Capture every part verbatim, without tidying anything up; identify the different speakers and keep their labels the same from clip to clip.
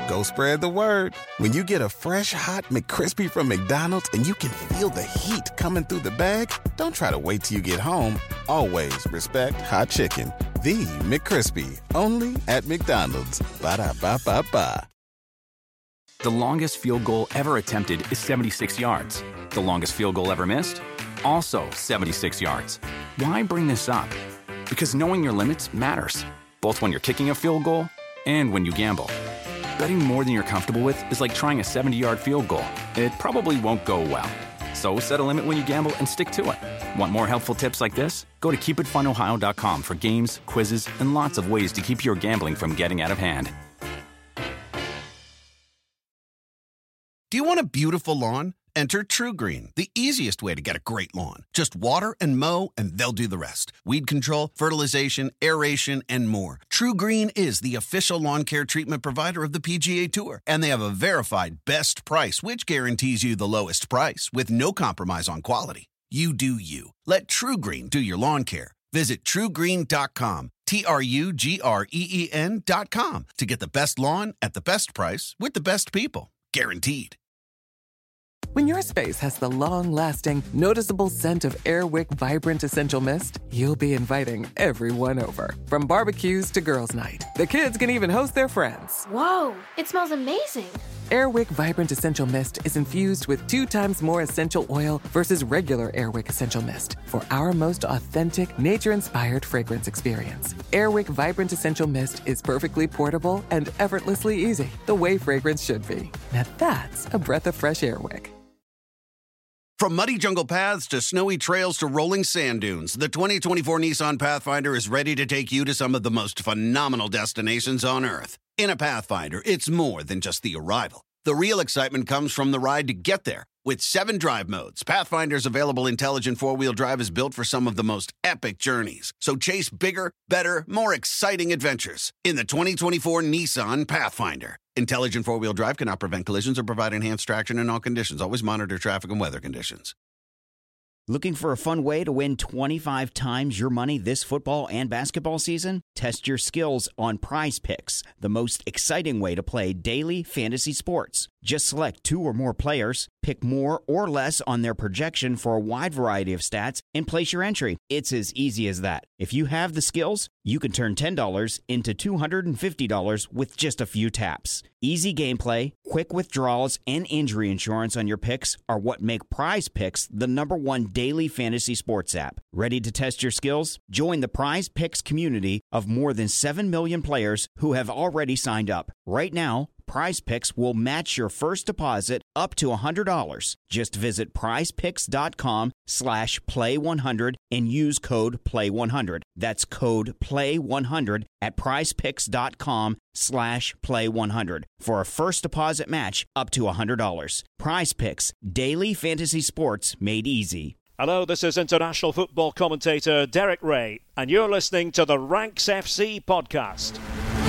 Speaker 1: go spread the word. When you get a fresh, hot McCrispy from McDonald's and you can feel the heat coming through the bag, don't try to wait till you get home. Always respect hot chicken. The McCrispy, only at McDonald's. Ba-da-ba-ba-ba.
Speaker 2: The longest field goal ever attempted is seventy-six yards. The longest field goal ever missed? Also seventy-six yards. Why bring this up? Because knowing your limits matters, both when you're kicking a field goal and when you gamble. Betting more than you're comfortable with is like trying a seventy-yard field goal. It probably won't go well. So set a limit when you gamble and stick to it. Want more helpful tips like this? Go to keep it fun ohio dot com for games, quizzes, and lots of ways to keep your gambling from getting out of hand.
Speaker 3: Do you want a beautiful lawn? Enter TruGreen, the easiest way to get a great lawn. Just water and mow, and they'll do the rest. Weed control, fertilization, aeration, and more. TruGreen is the official lawn care treatment provider of the P G A Tour, and they have a verified best price, which guarantees you the lowest price with no compromise on quality. You do you. Let TruGreen do your lawn care. Visit True Green dot com, T R U G R E E N dot com, to get the best lawn at the best price with the best people. Guaranteed.
Speaker 4: When your space has the long-lasting, noticeable scent of Airwick Vibrant Essential Mist, you'll be inviting everyone over. From barbecues to girls' night, the kids can even host their friends.
Speaker 5: Whoa, it smells amazing.
Speaker 4: Airwick Vibrant Essential Mist is infused with two times more essential oil versus regular Airwick Essential Mist for our most authentic, nature-inspired fragrance experience. Airwick Vibrant Essential Mist is perfectly portable and effortlessly easy, the way fragrance should be. Now that's a breath of fresh Airwick.
Speaker 3: From muddy jungle paths to snowy trails to rolling sand dunes, the twenty twenty-four Nissan Pathfinder is ready to take you to some of the most phenomenal destinations on Earth. In a Pathfinder, it's more than just the arrival. The real excitement comes from the ride to get there. With seven drive modes, Pathfinder's available intelligent four-wheel drive is built for some of the most epic journeys. So chase bigger, better, more exciting adventures in the twenty twenty-four Nissan Pathfinder. Intelligent four-wheel drive cannot prevent collisions or provide enhanced traction in all conditions. Always monitor traffic and weather conditions.
Speaker 6: Looking for a fun way to win twenty-five times your money this football and basketball season? Test your skills on Prize Picks, the most exciting way to play daily fantasy sports. Just select two or more players, pick more or less on their projection for a wide variety of stats, and place your entry. It's as easy as that. If you have the skills, you can turn ten dollars into two hundred fifty dollars with just a few taps. Easy gameplay, quick withdrawals, and injury insurance on your picks are what make Prize Picks the number one daily fantasy sports app. Ready to test your skills? Join the Prize Picks community of more than seven million players who have already signed up. Right now, Prize Picks will match your first deposit up to one hundred dollars. Just visit prizepicks.com slash play one hundred and use code play one hundred. That's code play one hundred at prizepicks.com slash play one hundred for a first deposit match up to one hundred dollars. Prize Picks, daily fantasy sports made easy.
Speaker 7: Hello, this is international football commentator Derek Ray, and you're listening to the Ranks F C podcast.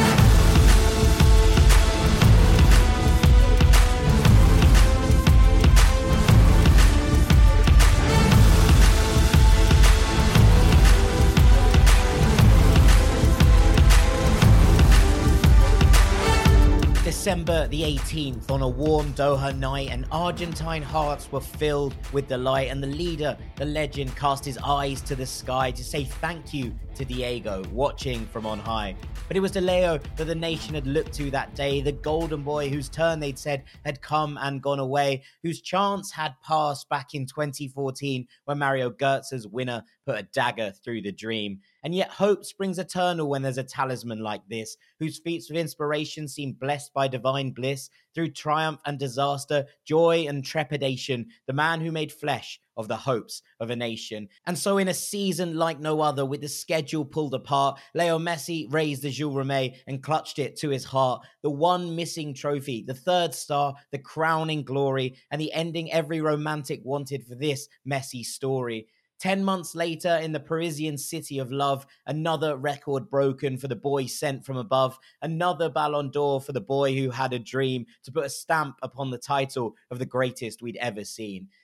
Speaker 8: December the eighteenth, on a warm Doha night, and Argentine hearts were filled with delight, and the leader, the legend, cast his eyes to the sky to say thank you to Diego, watching from on high. But it was De Leo that the nation had looked to that day, the golden boy whose turn they'd said had come and gone away, whose chance had passed back in twenty fourteen when Mario Götze's winner put a dagger through the dream. And yet hope springs eternal when there's a talisman like this, whose feats of inspiration seem blessed by divine bliss. Through triumph and disaster, joy and trepidation, the man who made flesh of the hopes of a nation. And so in a season like no other, with the schedule pulled apart, Leo Messi raised the Jules Rimet and clutched it to his heart. The one missing trophy, the third star, the crowning glory, and the ending every romantic wanted for this Messi story. Ten months later, in the Parisian city of love, another record broken for the boy sent from above, another Ballon d'Or for the boy who had a dream to put a stamp upon the title of the greatest we'd ever seen.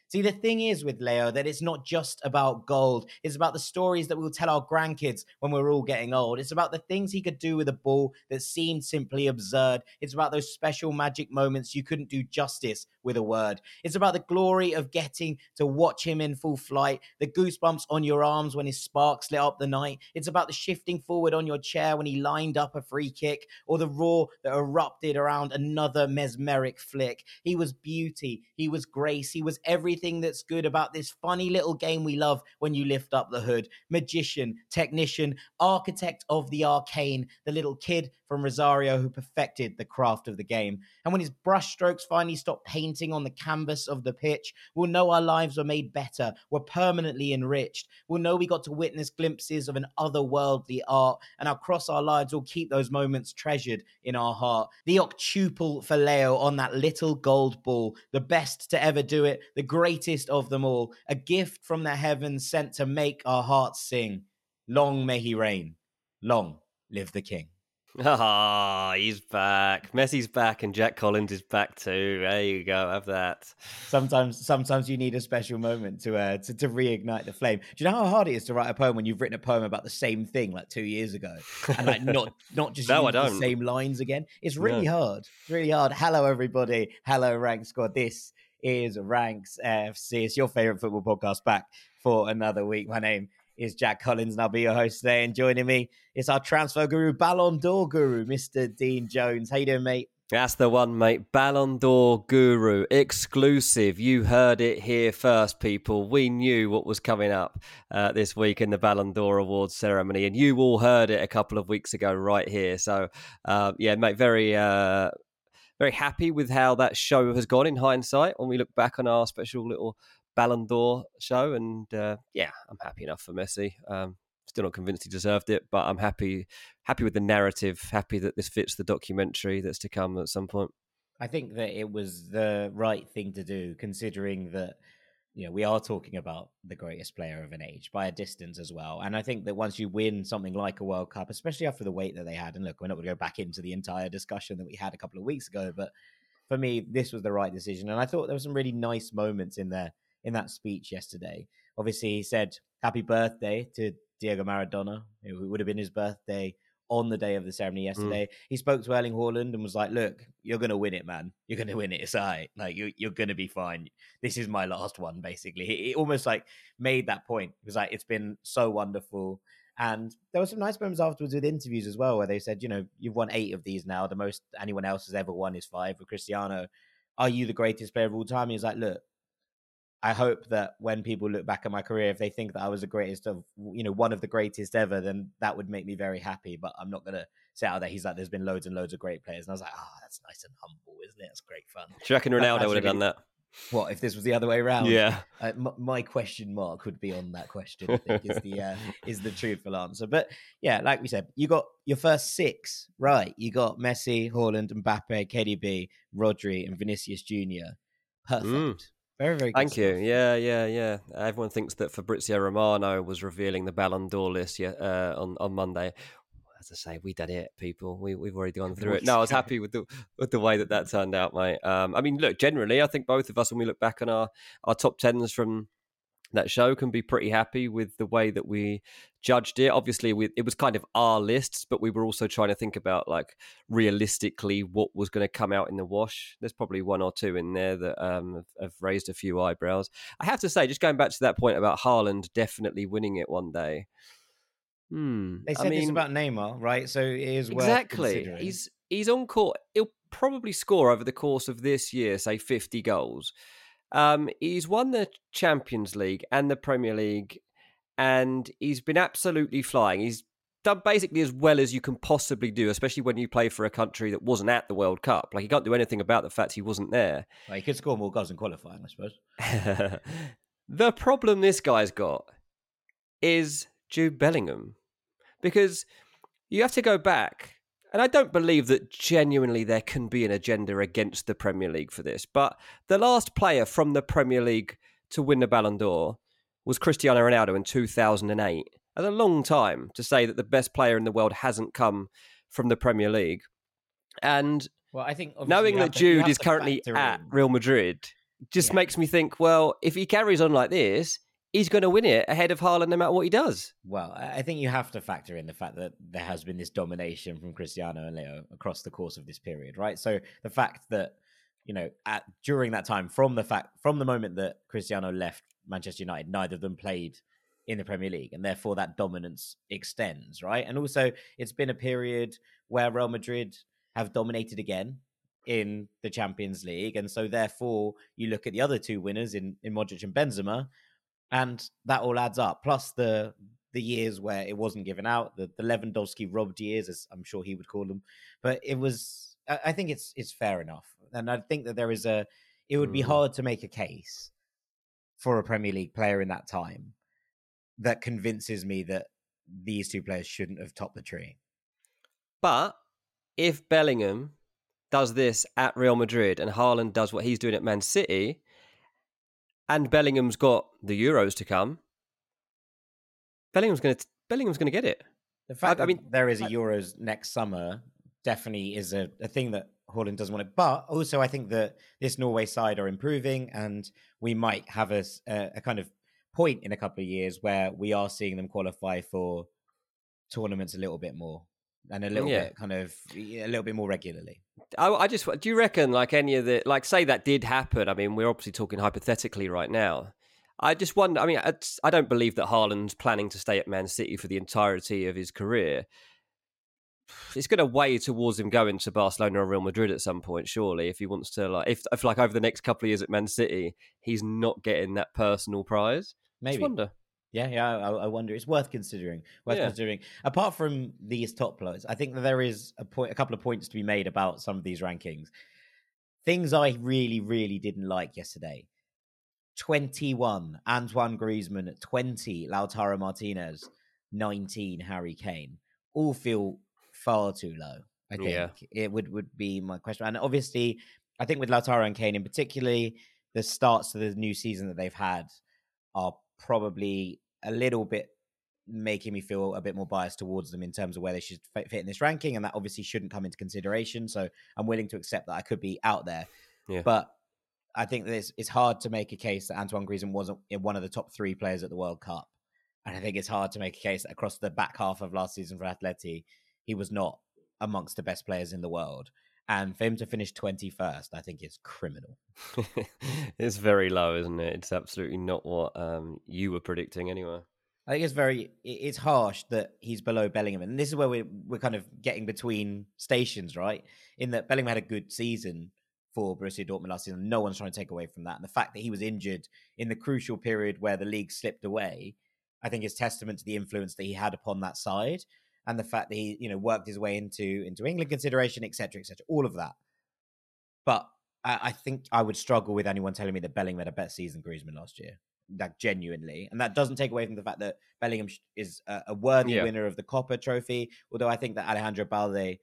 Speaker 8: See, the thing is with Leo that it's not just about gold. It's about the stories that we'll tell our grandkids when we're all getting old. It's about the things he could do with a ball that seemed simply absurd. It's about those special magic moments you couldn't do justice with a word. It's about the glory of getting to watch him in full flight, the goosebumps on your arms when his sparks lit up the night. It's about the shifting forward on your chair when he lined up a free kick, or the roar that erupted around another mesmeric flick. He was beauty. He was grace. He was everything that's good about this funny little game we love when you lift up the hood. Magician, technician, architect of the arcane, the little kid from Rosario who perfected the craft of the game. And when his brushstrokes finally stop painting on the canvas of the pitch, we'll know our lives were made better, were permanently enriched. We'll know we got to witness glimpses of an otherworldly art, and across our lives we'll keep those moments treasured in our heart. The octuple for Leo on that little gold ball, the best to ever do it, the greatest of them all, a gift from the heavens sent to make our hearts sing. Long may he reign. Long live the king.
Speaker 9: Ah, oh, he's back. Messi's back and Jack Collins is back too. There you go. Have that.
Speaker 8: Sometimes sometimes you need a special moment to, uh, to to reignite the flame. Do you know how hard it is to write a poem when you've written a poem about the same thing like two years ago? And like not, not just
Speaker 9: no,
Speaker 8: use
Speaker 9: I don't.
Speaker 8: the same lines again? It's really
Speaker 9: no.
Speaker 8: hard. It's really hard. Hello, everybody. Hello, Rank Squad. This is Ranks F C. It's your favourite football podcast back for another week. My name is Jack Collins, and I'll be your host today. And joining me is our transfer guru, Ballon d'Or guru, Mister Dean Jones. How you doing, mate?
Speaker 9: That's the one, mate. Ballon d'Or guru, exclusive. You heard it here first, people. We knew what was coming up uh, this week in the Ballon d'Or Awards ceremony, and you all heard it a couple of weeks ago right here. So, uh, yeah, mate, very... Uh, Very happy with how that show has gone in hindsight when we look back on our special little Ballon d'Or show. And uh, yeah, I'm happy enough for Messi. Um, still not convinced he deserved it, but I'm happy happy with the narrative, happy that this fits the documentary that's to come at some point.
Speaker 8: I think that it was the right thing to do, considering that, you know, we are talking about the greatest player of an age by a distance as well. And I think that once you win something like a World Cup, especially after the wait that they had, and look, we're not going to go back into the entire discussion that we had a couple of weeks ago, but for me, this was the right decision. And I thought there were some really nice moments in there, in that speech yesterday. Obviously, he said happy birthday to Diego Maradona. It would have been his birthday on the day of the ceremony yesterday. Mm. He spoke to Erling Haaland and was like, look, you're going to win it, man. You're going to win it. It's all right. Like, you, you're going to be fine. This is my last one, basically. He, he almost like made that point. It was like, it's been so wonderful. And there were some nice moments afterwards with interviews as well, where they said, you know, you've won eight of these now. The most anyone else has ever won is five. With Cristiano, are you the greatest player of all time? He was like, look, I hope that when people look back at my career, if they think that I was the greatest of, you know, one of the greatest ever, then that would make me very happy. But I'm not going to say out there. He's like, there's been loads and loads of great players. And I was like, oh, that's nice and humble, isn't it? It's great fun.
Speaker 9: Do you reckon Ronaldo would have done that?
Speaker 8: What, if this was the other way around?
Speaker 9: Yeah.
Speaker 8: Uh, m- my question mark would be on that question, I think, is the, uh, is the truthful answer. But yeah, like we said, you got your first six, right? You got Messi, Haaland, Mbappe, K D B, Rodri, and Vinicius Junior Perfect. Mm. Very, very good
Speaker 9: Thank
Speaker 8: stuff.
Speaker 9: you. Yeah, yeah, yeah. Everyone thinks that Fabrizio Romano was revealing the Ballon d'Or list yeah, uh, on, on Monday. As I say, we did it, people. We, we've already gone through it. No, I was happy with the with the way that that turned out, mate. Um, I mean, look, generally, I think both of us, when we look back on our, our top tens from that show, can be pretty happy with the way that we judged it. Obviously, we, it was kind of our lists, but we were also trying to think about, like, realistically what was going to come out in the wash. There's probably one or two in there that um, have, have raised a few eyebrows. I have to say, just going back to that point about Haaland definitely winning it one day. Hmm.
Speaker 8: They said
Speaker 9: I mean,
Speaker 8: this about Neymar, right? So it is worth
Speaker 9: exactly.
Speaker 8: considering.
Speaker 9: He's he's on court. He'll probably score over the course of this year, say fifty goals. Um, he's won the Champions League and the Premier League, and he's been absolutely flying. He's done basically as well as you can possibly do, especially when you play for a country that wasn't at the World Cup. Like, you can't do anything about the fact he wasn't there.
Speaker 8: Well, he could score more goals in qualifying, I suppose.
Speaker 9: The problem this guy's got is Jude Bellingham, because you have to go back, and I don't believe that genuinely there can be an agenda against the Premier League for this, but the last player from the Premier League to win the Ballon d'Or was Cristiano Ronaldo in two thousand eight. That's a long time to say that the best player in the world hasn't come from the Premier League. And
Speaker 8: well, I think
Speaker 9: knowing that
Speaker 8: to,
Speaker 9: Jude is currently at
Speaker 8: in.
Speaker 9: Real Madrid, just
Speaker 8: yeah.
Speaker 9: makes me think, well, if he carries on like this, he's going to win it ahead of Haaland no matter what he does.
Speaker 8: Well, I think you have to factor in the fact that there has been this domination from Cristiano and Leo across the course of this period, right? So the fact that, you know, at during that time, from the fact from the moment that Cristiano left Manchester United, neither of them played in the Premier League, and therefore that dominance extends, right? And also, it's been a period where Real Madrid have dominated again in the Champions League, and so therefore you look at the other two winners in, in Modric and Benzema, and that all adds up. Plus the the years where it wasn't given out, the, the Lewandowski robbed years, as I'm sure he would call them. But it was, I think it's it's fair enough, and I think that there is a, it would be
Speaker 9: Mm.
Speaker 8: hard to make a case for a Premier League player in that time that convinces me that these two players shouldn't have topped the tree.
Speaker 9: But if Bellingham does this at Real Madrid and Haaland does what he's doing at Man City, and Bellingham's got the Euros to come, Bellingham's going to Bellingham's going to get it.
Speaker 8: The fact
Speaker 9: I, I
Speaker 8: that
Speaker 9: mean,
Speaker 8: there is a
Speaker 9: I,
Speaker 8: Euros next summer definitely is a, a thing that Haaland doesn't want it. But also, I think that this Norway side are improving, and we might have a, a, a kind of point in a couple of years where we are seeing them qualify for tournaments a little bit more and a little
Speaker 9: yeah.
Speaker 8: bit kind of a little bit more regularly.
Speaker 9: I, I just do you reckon like any of the like say that did happen? I mean, we're obviously talking hypothetically right now. I just wonder. I mean, it's, I don't believe that Haaland's planning to stay at Man City for the entirety of his career. It's going to weigh towards him going to Barcelona or Real Madrid at some point, surely, if he wants to. Like, if, if like over the next couple of years at Man City, he's not getting that personal prize.
Speaker 8: Maybe.
Speaker 9: Just wonder.
Speaker 8: Yeah, yeah, I, I wonder. It's worth considering. Worth
Speaker 9: Yeah.
Speaker 8: considering. Apart from these top players, I think that there is a point, a couple of points to be made about some of these rankings. Things I really, really didn't like yesterday. twenty-one, Antoine Griezmann. twenty, Lautaro Martinez. nineteen, Harry Kane. All feel far too low, I think.
Speaker 9: Yeah.
Speaker 8: It would, would be my question. And obviously, I think with Lautaro and Kane in particularly, the starts to the new season that they've had are probably a little bit making me feel a bit more biased towards them in terms of where they should fit in this ranking. And that obviously shouldn't come into consideration. So I'm willing to accept that I could be out there.
Speaker 9: Yeah.
Speaker 8: But I think that it's, it's hard to make a case that Antoine Griezmann wasn't one of the top three players at the World Cup. And I think it's hard to make a case that across the back half of last season for Atleti, he was not amongst the best players in the world. And for him to finish twenty-first, I think is criminal.
Speaker 9: It's very low, isn't it? It's absolutely not what um, you were predicting anyway.
Speaker 8: I think it's very, it's harsh that he's below Bellingham. And this is where we're, we're kind of getting between stations, right? In that Bellingham had a good season for Borussia Dortmund last season. No one's trying to take away from that. And the fact that he was injured in the crucial period where the league slipped away, I think is testament to the influence that he had upon that side. And the fact that he, you know, worked his way into, into England consideration, et cetera, et cetera, all of that. But I, I think I would struggle with anyone telling me that Bellingham had a better season than Griezmann last year. Like, genuinely. And that doesn't take away from the fact that Bellingham is a, a worthy
Speaker 9: Yeah.
Speaker 8: winner of the Copa trophy. Although I think that Alejandro Balde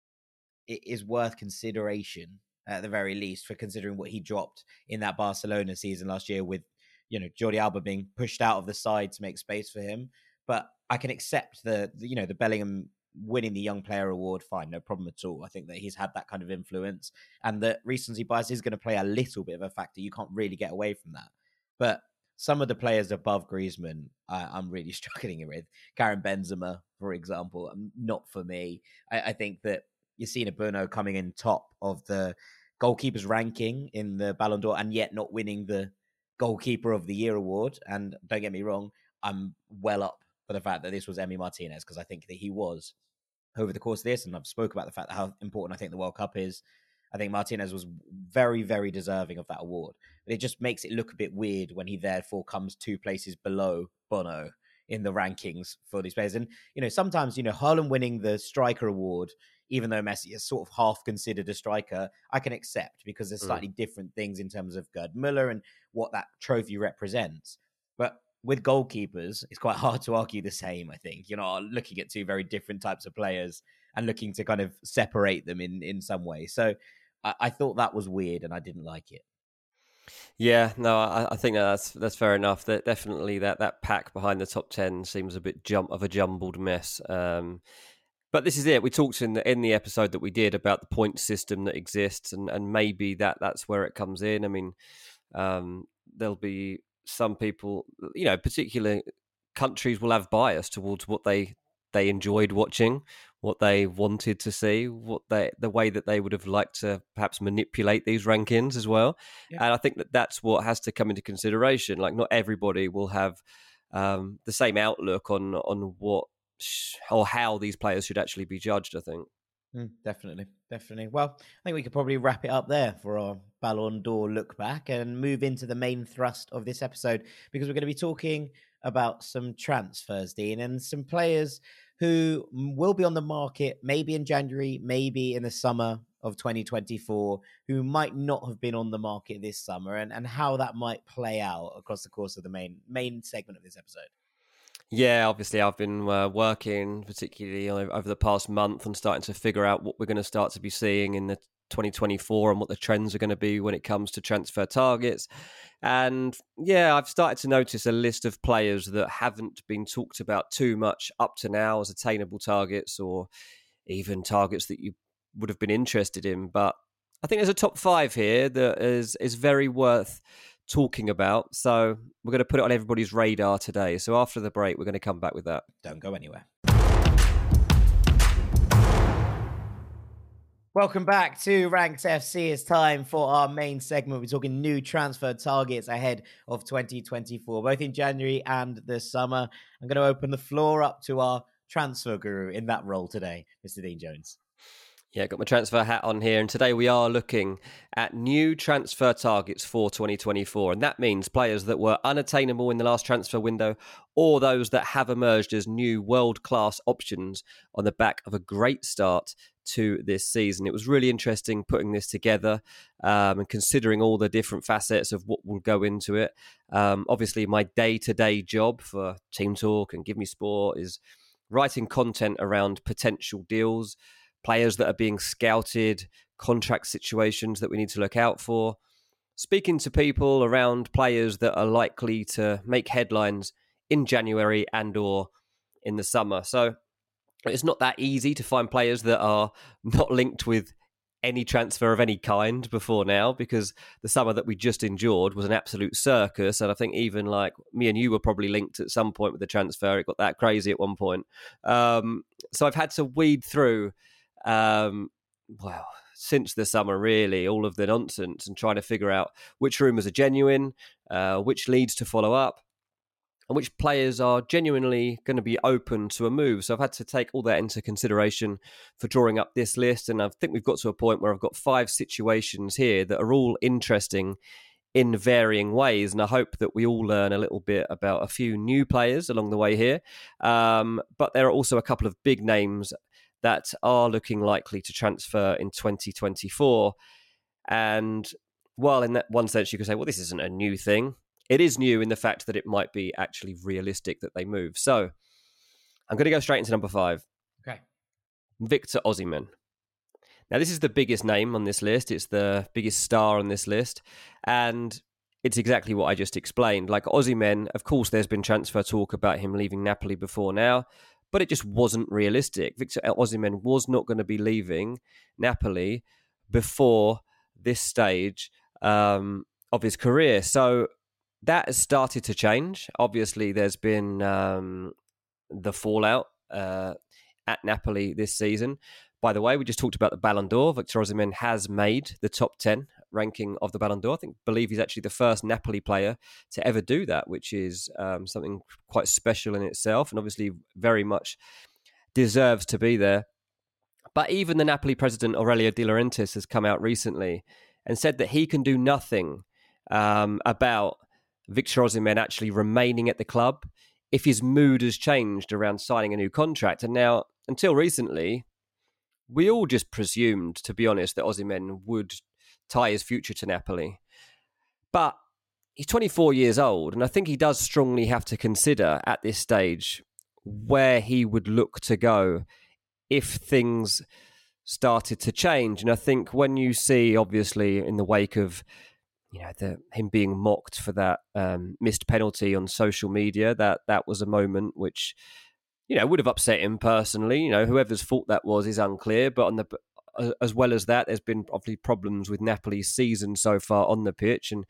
Speaker 8: is worth consideration, at the very least, for considering what he dropped in that Barcelona season last year with, you know, Jordi Alba being pushed out of the side to make space for him. But I can accept the, the, you know, the Bellingham winning the Young Player Award. Fine, no problem at all. I think that he's had that kind of influence, and that recency bias is going to play a little bit of a factor. You can't really get away from that. But some of the players above Griezmann, uh, I'm really struggling with. Karim Benzema, for example, not for me. I, I think that Yassine Bono coming in top of the goalkeepers ranking in the Ballon d'Or, and yet not winning the Goalkeeper of the Year award. And don't get me wrong, I'm well up for the fact that this was Emi Martinez, because I think that he was, over the course of this, and I've spoke about the fact that how important I think the World Cup is, I think Martinez was very, very deserving of that award. But it just makes it look a bit weird when he therefore comes two places below Bono in the rankings for these players. And, you know, sometimes, you know, Haaland winning the striker award, even though Messi is sort of half considered a striker, I can accept, because there's slightly mm. different things in terms of Gerd Müller and what that trophy represents. But with goalkeepers, it's quite hard to argue the same, I think. You know, looking at two very different types of players and looking to kind of separate them in, in some way. So I, I thought that was weird, and I didn't like it.
Speaker 9: Yeah, no, I, I think that's that's fair enough. That definitely that, that pack behind the top ten seems a bit jump of a jumbled mess. Um, but this is it. We talked in the in the episode that we did about the point system that exists, and, and maybe that that's where it comes in. I mean, Um, there'll be some people, you know, particular countries will have bias towards what they they enjoyed watching, what they wanted to see, what they the way that they would have liked to perhaps manipulate these rankings as well. Yeah. And I think that that's what has to come into consideration. Like, not everybody will have um, the same outlook on on what sh- or how these players should actually be judged, I think.
Speaker 8: Mm, definitely, definitely. Well, I think we could probably wrap it up there for our Ballon d'Or look back and move into the main thrust of this episode, because we're going to be talking about some transfers, Dean, and some players who will be on the market maybe in January, maybe in the summer of twenty twenty-four, who might not have been on the market this summer, and, and how that might play out across the course of the main main segment of this episode.
Speaker 9: Yeah, obviously I've been uh, working particularly over the past month and starting to figure out what we're going to start to be seeing in the twenty twenty-four and what the trends are going to be when it comes to transfer targets. And yeah, I've started to notice a list of players that haven't been talked about too much up to now as attainable targets, or even targets that you would have been interested in. But I think there's a top five here that is is very worth talking about. So we're going to put it on everybody's radar today. So after the break, we're going to come back with that.
Speaker 8: Don't go anywhere. Welcome back to Ranks F C. It's time for our main segment. We're talking new transfer targets ahead of twenty twenty-four, both in January and the summer. I'm going to open the floor up to our transfer guru in that role today, Mister Dean Jones.
Speaker 9: Yeah, got my transfer hat on here, and today we are looking at new transfer targets for twenty twenty-four, and that means players that were unattainable in the last transfer window, or those that have emerged as new world-class options on the back of a great start to this season. It was really interesting putting this together um, and considering all the different facets of what will go into it. Um, obviously, my day-to-day job for Team Talk and Give Me Sport is writing content around potential deals, players that are being scouted, contract situations that we need to look out for, speaking to people around players that are likely to make headlines in January and or in the summer. So it's not that easy to find players that are not linked with any transfer of any kind before now, because the summer that we just endured was an absolute circus. And I think even like me and you were probably linked at some point with the transfer. It got that crazy at one point. Um, so I've had to weed through Um, well, since the summer, really, all of the nonsense and trying to figure out which rumours are genuine, uh, which leads to follow up, and which players are genuinely going to be open to a move. So I've had to take all that into consideration for drawing up this list. And I think we've got to a point where I've got five situations here that are all interesting in varying ways. And I hope that we all learn a little bit about a few new players along the way here. Um, but there are also a couple of big names that are looking likely to transfer in twenty twenty-four. And while in that one sense you could say, well, this isn't a new thing, it is new in the fact that it might be actually realistic that they move. So I'm going to go straight into number five.
Speaker 8: Okay.
Speaker 9: Victor Osimhen. Now, this is the biggest name on this list. It's the biggest star on this list. And it's exactly what I just explained. Like Osimhen, of course, there's been transfer talk about him leaving Napoli before now, but it just wasn't realistic. Victor Osimhen was not going to be leaving Napoli before this stage um, of his career. So that has started to change. Obviously, there's been um, the fallout uh, at Napoli this season. By the way, we just talked about the Ballon d'Or. Victor Osimhen has made the top ten ranking of the Ballon d'Or. I think, believe he's actually the first Napoli player to ever do that, which is um, something quite special in itself, and obviously very much deserves to be there. But even the Napoli president, Aurelio De Laurentiis, has come out recently and said that he can do nothing um, about Victor Osimhen actually remaining at the club if his mood has changed around signing a new contract. And now, until recently, we all just presumed, to be honest, that Osimhen would tie his future to Napoli. But he's twenty-four years old, and I think he does strongly have to consider at this stage where he would look to go if things started to change. And I think when you see, obviously, in the wake of you know the, him being mocked for that um, missed penalty on social media, that that was a moment which you know would have upset him personally. You know, whoever's fault that was is unclear, but on the as well as that, there's been obviously problems with Napoli's season so far on the pitch, and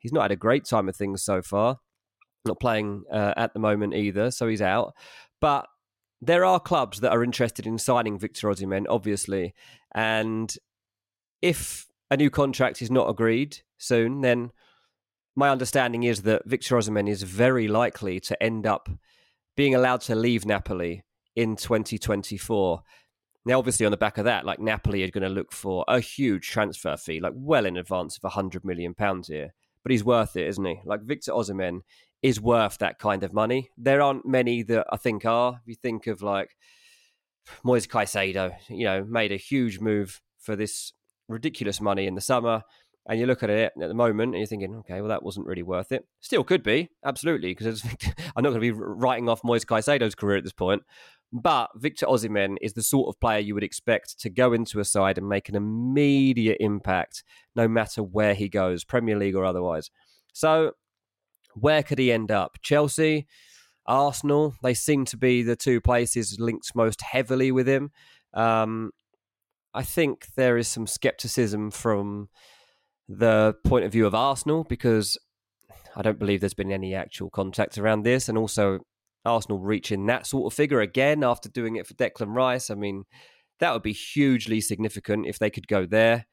Speaker 9: He's not had a great time of things so far. Not playing uh, at the moment either, so he's out. But there are clubs that are interested in signing Victor Osimhen, obviously. And if a new contract is not agreed soon, then my understanding is that Victor Osimhen is very likely to end up being allowed to leave Napoli in twenty twenty-four. Now, obviously, on the back of that, like Napoli are going to look for a huge transfer fee, like well in advance of one hundred million pounds here. But he's worth it, isn't he? Like Victor Osimhen is worth that kind of money. There aren't many that I think are. If you think of like Moise Caicedo, you know, made a huge move for this ridiculous money in the summer. And you look at it at the moment and you're thinking, okay, well, that wasn't really worth it. Still could be, absolutely, because I'm not going to be writing off Moise Caicedo's career at this point. But Victor Osimhen is the sort of player you would expect to go into a side and make an immediate impact, no matter where he goes, Premier League or otherwise. So where could he end up? Chelsea, Arsenal, they seem to be the two places linked most heavily with him. Um, I think there is some scepticism from the point of view of Arsenal, because I don't believe there's been any actual contact around this. And also Arsenal reaching that sort of figure again after doing it for Declan Rice. I mean, that would be hugely significant if they could go there.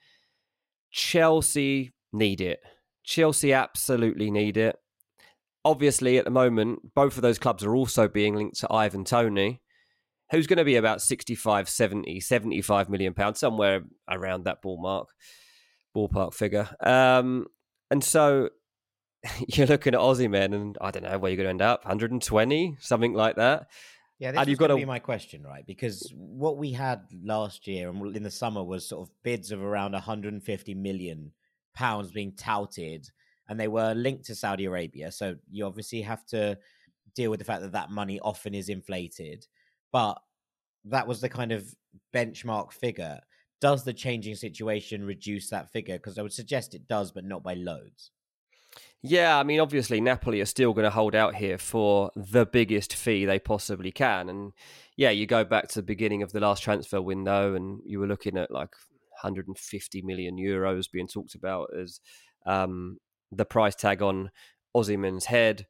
Speaker 9: Chelsea need it. Chelsea absolutely need it. Obviously, at the moment, both of those clubs are also being linked to Ivan Toney, who's going to be about sixty-five, seventy, seventy-five million pounds, somewhere around that ballpark. ballpark figure. Um, and so you're looking at Osimhen and I don't know where you're going to end up, one hundred twenty, something like that.
Speaker 8: Yeah, this
Speaker 9: and
Speaker 8: was
Speaker 9: you've got
Speaker 8: going to
Speaker 9: to
Speaker 8: be my question, right? Because what we had last year and in the summer was sort of bids of around one hundred fifty million pounds being touted, and they were linked to Saudi Arabia. So you obviously have to deal with the fact that that money often is inflated. But that was the kind of benchmark figure. Does the changing situation reduce that figure? Because I would suggest it does, but not by loads.
Speaker 9: Yeah, I mean, obviously, Napoli are still going to hold out here for the biggest fee they possibly can. And yeah, you go back to the beginning of the last transfer window and you were looking at like one hundred fifty million euros being talked about as um, the price tag on Osimhen's head.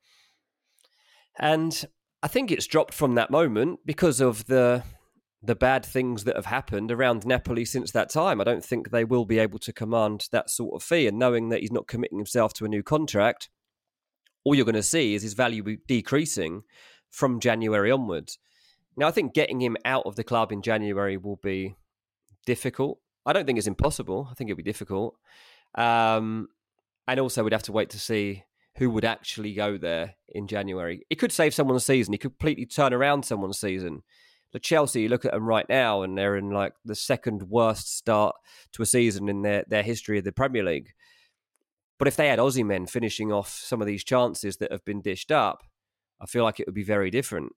Speaker 9: And I think it's dropped from that moment because of the... the bad things that have happened around Napoli since that time. I don't think they will be able to command that sort of fee. And knowing that he's not committing himself to a new contract, all you're going to see is his value decreasing from January onwards. Now, I think getting him out of the club in January will be difficult. I don't think it's impossible. I think it'll be difficult. Um, and also we'd have to wait to see who would actually go there in January. It could save someone's season. He could completely turn around someone's season. The Chelsea, you look at them right now and they're in like the second worst start to a season in their, their history of the Premier League. But if they had Osimhen finishing off some of these chances that have been dished up, I feel like it would be very different.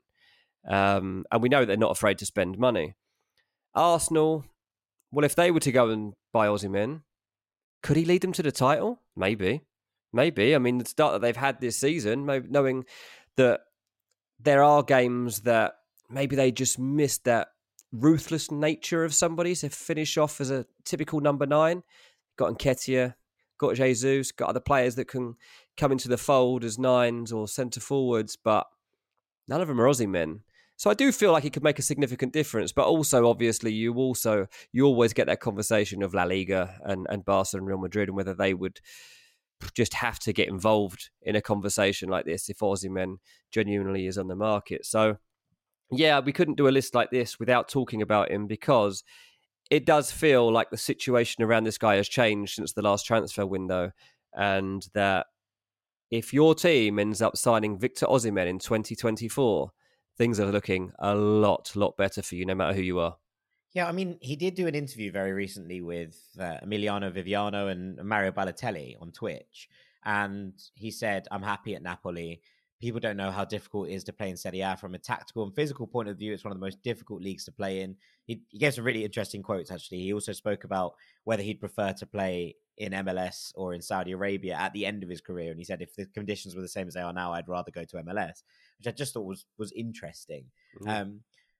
Speaker 9: Um, and we know they're not afraid to spend money. Arsenal, well, if they were to go and buy Osimhen, could he lead them to the title? Maybe. Maybe. I mean, the start that they've had this season, maybe knowing that there are games that maybe they just missed that ruthless nature of somebody to finish off as a typical number nine. Got Nketiah, got Jesus, got other players that can come into the fold as nines or centre forwards, but none of them are Osimhen. So I do feel like he could make a significant difference, but also obviously you also you always get that conversation of La Liga and, and Barca and Real Madrid and whether they would just have to get involved in a conversation like this if Osimhen genuinely is on the market. So yeah, we couldn't do a list like this without talking about him because it does feel like the situation around this guy has changed since the last transfer window, and that if your team ends up signing Victor Osimhen in twenty twenty-four, things are looking a lot, lot better for you, no matter who you are.
Speaker 8: Yeah, I mean, he did do an interview very recently with uh, Emiliano Viviano and Mario Balotelli on Twitch, and he said, I'm happy at Napoli. People don't know how difficult it is to play in Serie A from a tactical and physical point of view. It's one of the most difficult leagues to play in. He, he gave some really interesting quotes, actually. He also spoke about whether he'd prefer to play in M L S or in Saudi Arabia at the end of his career. And he said, if the conditions were the same as they are now, I'd rather go to M L S, which I just thought was was interesting. Mm. Um,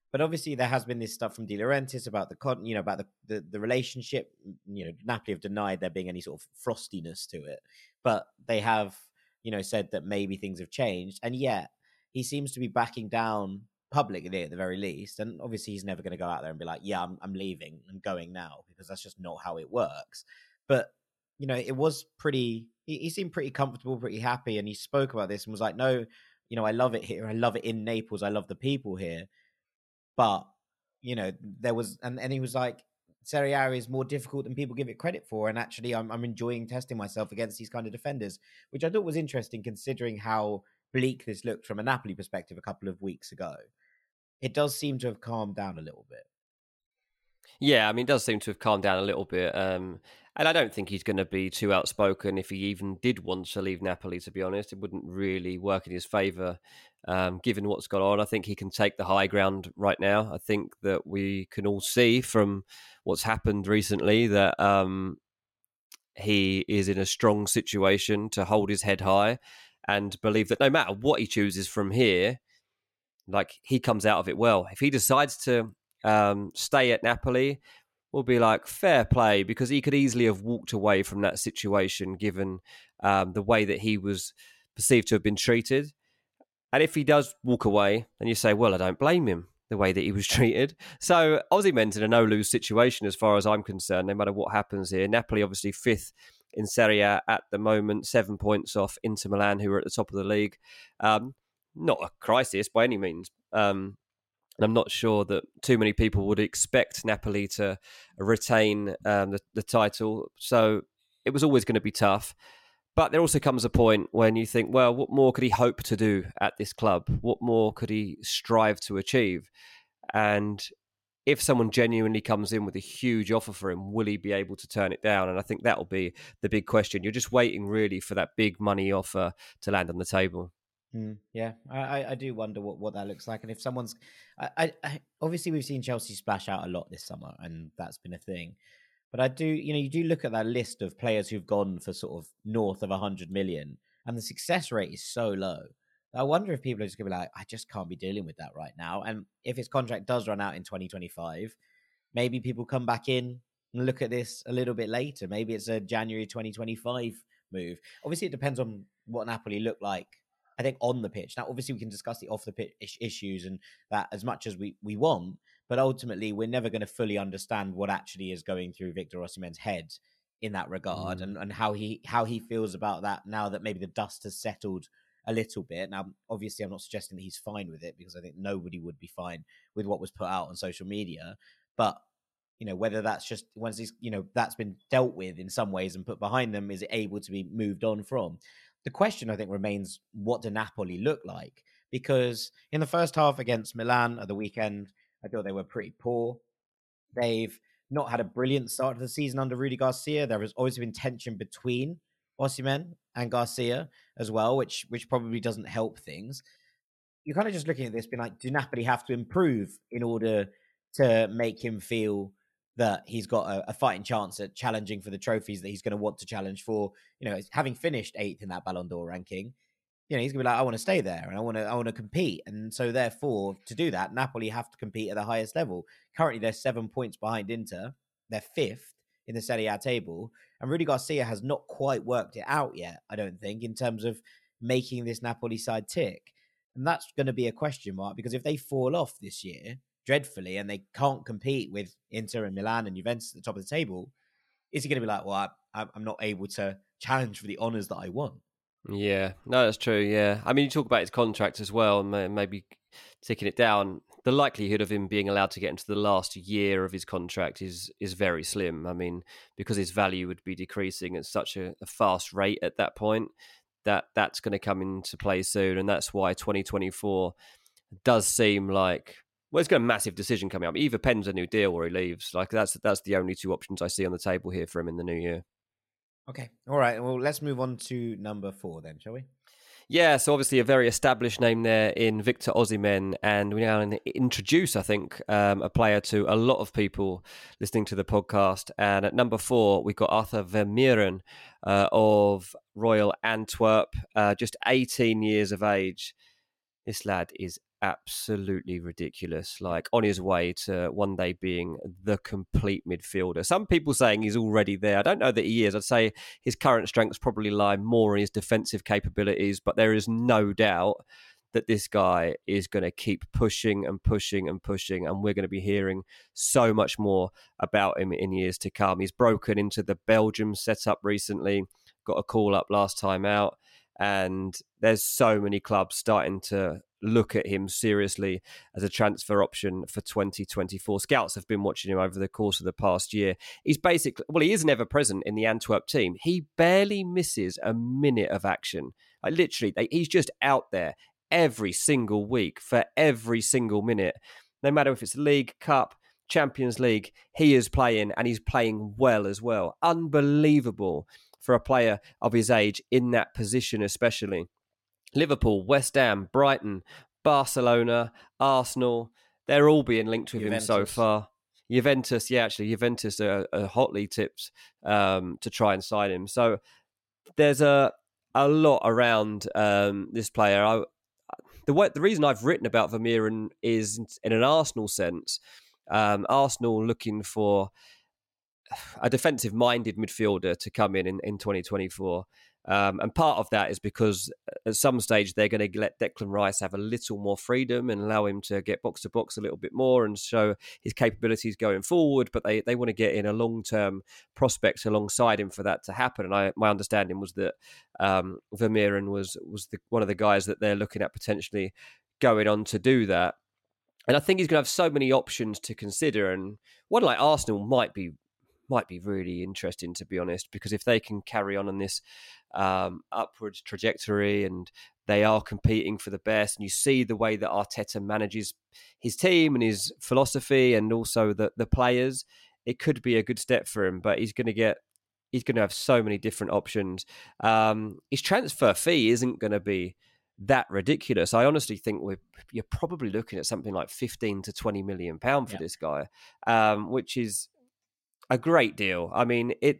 Speaker 8: But obviously, there has been this stuff from De Laurentiis about the con, you know, about the, the the relationship. You know, Napoli have denied there being any sort of frostiness to it, but they have, you know, said that maybe things have changed, and yet he seems to be backing down publicly at the very least. And obviously, he's never going to go out there and be like, "Yeah, I'm I'm leaving, I'm going now," because that's just not how it works. But you know, it was pretty. He, he seemed pretty comfortable, pretty happy, and he spoke about this and was like, "No, you know, I love it here. I love it in Naples. I love the people here." But, you know, there was, and, and he was like, Serie A is more difficult than people give it credit for. And actually, I'm, I'm enjoying testing myself against these kind of defenders, which I thought was interesting considering how bleak this looked from a Napoli perspective a couple of weeks ago. It does seem to have calmed down a little bit.
Speaker 9: Yeah, I mean, it does seem to have calmed down a little bit. Um, and I don't think he's going to be too outspoken if he even did want to leave Napoli, to be honest. It wouldn't really work in his favour, um, given what's gone on. I think he can take the high ground right now. I think that we can all see from what's happened recently that um, he is in a strong situation to hold his head high and believe that no matter what he chooses from here, like, he comes out of it well. If he decides to um, stay at Napoli, we'll be like, fair play, because he could easily have walked away from that situation given um, the way that he was perceived to have been treated. And if he does walk away, then you say, well, I don't blame him, the way that he was treated. So Osimhen's in a no-lose situation as far as I'm concerned, no matter what happens here. Napoli obviously fifth in Serie A at the moment, seven points off Inter Milan, who are at the top of the league. Um, not a crisis by any means. Um, And I'm not sure that too many people would expect Napoli to retain um, the, the title. So it was always going to be tough. But there also comes a point when you think, well, what more could he hope to do at this club? What more could he strive to achieve? And if someone genuinely comes in with a huge offer for him, will he be able to turn it down? And I think that will be the big question. You're just waiting really for that big money offer to land on the table.
Speaker 8: Mm, yeah, I, I do wonder what, what that looks like. And if someone's, I, I, I obviously we've seen Chelsea splash out a lot this summer, and that's been a thing. But I do, you know, you do look at that list of players who've gone for sort of north of one hundred million, and the success rate is so low. I wonder if people are just going to be like, I just can't be dealing with that right now. And if his contract does run out in twenty twenty-five, maybe people come back in and look at this a little bit later. Maybe it's a January twenty twenty-five move. Obviously, it depends on what Napoli look like, I think, on the pitch. Now, obviously, we can discuss the off-the-pitch issues and that as much as we, we want, but ultimately, we're never going to fully understand what actually is going through Victor Osimhen's head in that regard, mm. and, and how he how he feels about that now that maybe the dust has settled a little bit. Now, obviously, I'm not suggesting that he's fine with it, because I think nobody would be fine with what was put out on social media. But, you know, whether that's just, once he's, you know, that's been dealt with in some ways and put behind them, is it able to be moved on from? The question, I think, remains, what do Napoli look like? Because in the first half against Milan at the weekend, I thought they were pretty poor. They've not had a brilliant start to the season under Rudy Garcia. There has always been tension between Osimhen and Garcia as well, which which probably doesn't help things. You're kind of just looking at this being like, do Napoli have to improve in order to make him feel that he's got a, a fighting chance at challenging for the trophies that he's going to want to challenge for? You know, having finished eighth in that Ballon d'Or ranking, you know, he's going to be like, I want to stay there and I want to, I want to compete. And so therefore, to do that, Napoli have to compete at the highest level. Currently, they're seven points behind Inter. They're fifth in the Serie A table. And Rudy Garcia has not quite worked it out yet, I don't think, in terms of making this Napoli side tick. And that's going to be a question mark, because if they fall off this year dreadfully and they can't compete with Inter and Milan and Juventus at the top of the table, is he going to be like, well, I, I'm not able to challenge for the honours that I want?
Speaker 9: Yeah, no, that's true. Yeah. I mean, you talk about his contract as well, and maybe ticking it down. The likelihood of him being allowed to get into the last year of his contract is is very slim. I mean, because his value would be decreasing at such a, a fast rate at that point, that that's going to come into play soon. And that's why twenty twenty-four does seem like, well, it's got a massive decision coming up. He either pens a new deal or he leaves. Like, that's that's the only two options I see on the table here for him in the new year. Okay.
Speaker 8: All right. Well, let's move on to number four then, shall we?
Speaker 9: Yeah, so obviously a very established name there in Victor Osimhen, and we now introduce, I think, um, a player to a lot of people listening to the podcast. And at number four, we've got Arthur Vermeeren uh, of Royal Antwerp, uh, just eighteen years of age. This lad is absolutely ridiculous. Like on his way to one day being the complete midfielder. Some people saying he's already there. I don't know that he is. I'd say his current strengths probably lie more in his defensive capabilities, but there is no doubt that this guy is going to keep pushing and pushing and pushing, and we're going to be hearing so much more about him in years to come. He's broken into the Belgium setup recently, got a call up last time out, and there's so many clubs starting to look at him seriously as a transfer option for twenty twenty-four. Scouts have been watching him over the course of the past year. He's basically, well, he is never present in the Antwerp team. He barely misses a minute of action. Like literally, he's just out there every single week for every single minute. No matter if it's League, Cup, Champions League, he is playing, and he's playing well as well. Unbelievable for a player of his age in that position especially. Liverpool, West Ham, Brighton, Barcelona, Arsenal, they're all being linked with Juventus. him so far. Juventus, yeah, actually, Juventus are, are hotly tipped um, to try and sign him. So there's a a lot around um, this player. I, the way, the reason I've written about Vermeeren is in an Arsenal sense. Um, Arsenal looking for a defensive-minded midfielder to come in in, in twenty twenty-four. Um, and part of that is because at some stage they're going to let Declan Rice have a little more freedom and allow him to get box-to-box a little bit more and show his capabilities going forward. But they, they want to get in a long-term prospect alongside him for that to happen. And I, my understanding was that um, Vermeeren was, was the, one of the guys that they're looking at potentially going on to do that. And I think he's going to have so many options to consider. And one like Arsenal might be might be really interesting, to be honest, because if they can carry on on this um, upward trajectory and they are competing for the best, and you see the way that Arteta manages his team and his philosophy and also the, the players, it could be a good step for him. But he's going to get, he's going to have so many different options. Um, his transfer fee isn't going to be that ridiculous. I honestly think we're you're probably looking at something like fifteen to twenty million pounds for yeah. this guy, um, which is a great deal. I mean, it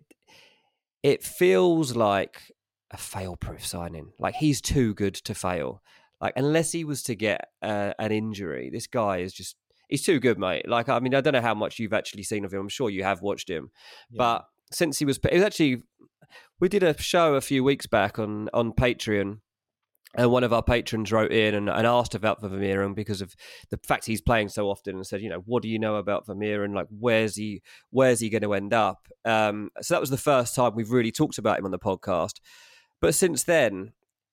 Speaker 9: it feels like a fail-proof signing. Like, he's too good to fail. Like, unless he was to get uh, an injury, this guy is just, he's too good, mate. Like, I mean, I don't know how much you've actually seen of him. I'm sure you have watched him. Yeah. But since he was, it was actually, we did a show a few weeks back on, on Patreon, and one of our patrons wrote in and, and asked about Vermeeren because of the fact he's playing so often, and said, you know, what do you know about Vermeeren? Like, where's he, where's he going to end up? Um, so that was the first time we've really talked about him on the podcast. But since then,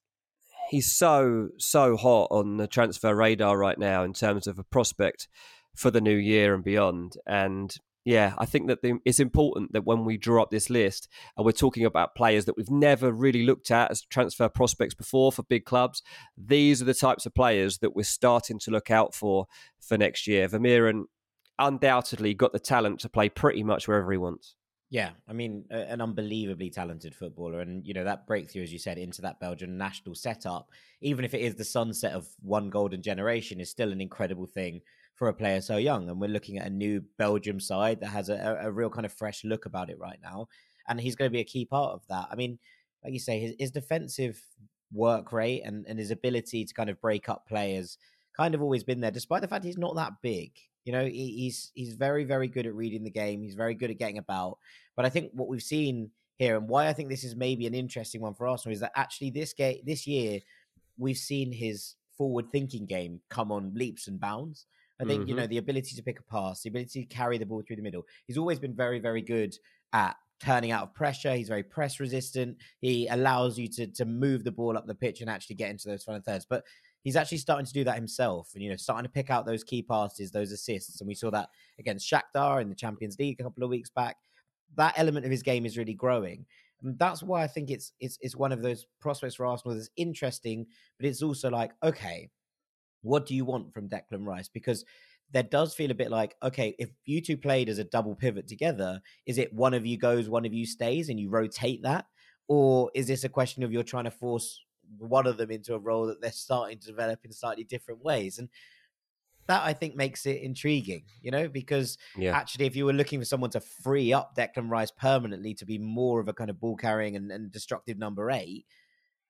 Speaker 9: he's so, so hot on the transfer radar right now in terms of a prospect for the new year and beyond. And yeah, I think that the, it's important that when we draw up this list and we're talking about players that we've never really looked at as transfer prospects before for big clubs, these are the types of players that we're starting to look out for for next year. Vermeeren undoubtedly got the talent to play pretty much wherever he wants.
Speaker 8: Yeah, I mean, an unbelievably talented footballer. And, you know, that breakthrough, as you said, into that Belgian national setup, even if it is the sunset of one golden generation, is still an incredible thing for a player so young. And we're looking at a new Belgium side that has a, a real kind of fresh look about it right now. And he's going to be a key part of that. I mean, like you say, his, his defensive work rate and, and his ability to kind of break up players kind of always been there, despite the fact he's not that big. You know, he, he's he's very, very good at reading the game. He's very good at getting about. But I think what we've seen here, and why I think this is maybe an interesting one for Arsenal, is that actually this game, this year, we've seen his forward-thinking game come on leaps and bounds. I think, mm-hmm. you know, the ability to pick a pass, the ability to carry the ball through the middle. He's always been very, very good at turning out of pressure. He's very press resistant. He allows you to to move the ball up the pitch and actually get into those final thirds. But he's actually starting to do that himself, and, you know, starting to pick out those key passes, those assists. And we saw that against Shakhtar in the Champions League a couple of weeks back. That element of his game is really growing. And that's why I think it's it's it's one of those prospects for Arsenal that's interesting, but it's also like, okay, what do you want from Declan Rice? Because there does feel a bit like, okay, if you two played as a double pivot together, is it one of you goes, one of you stays, and you rotate that? Or is this a question of you're trying to force one of them into a role that they're starting to develop in slightly different ways? And that, I think, makes it intriguing, you know, because yeah. actually, if you were looking for someone to free up Declan Rice permanently to be more of a kind of ball carrying and, and destructive number eight,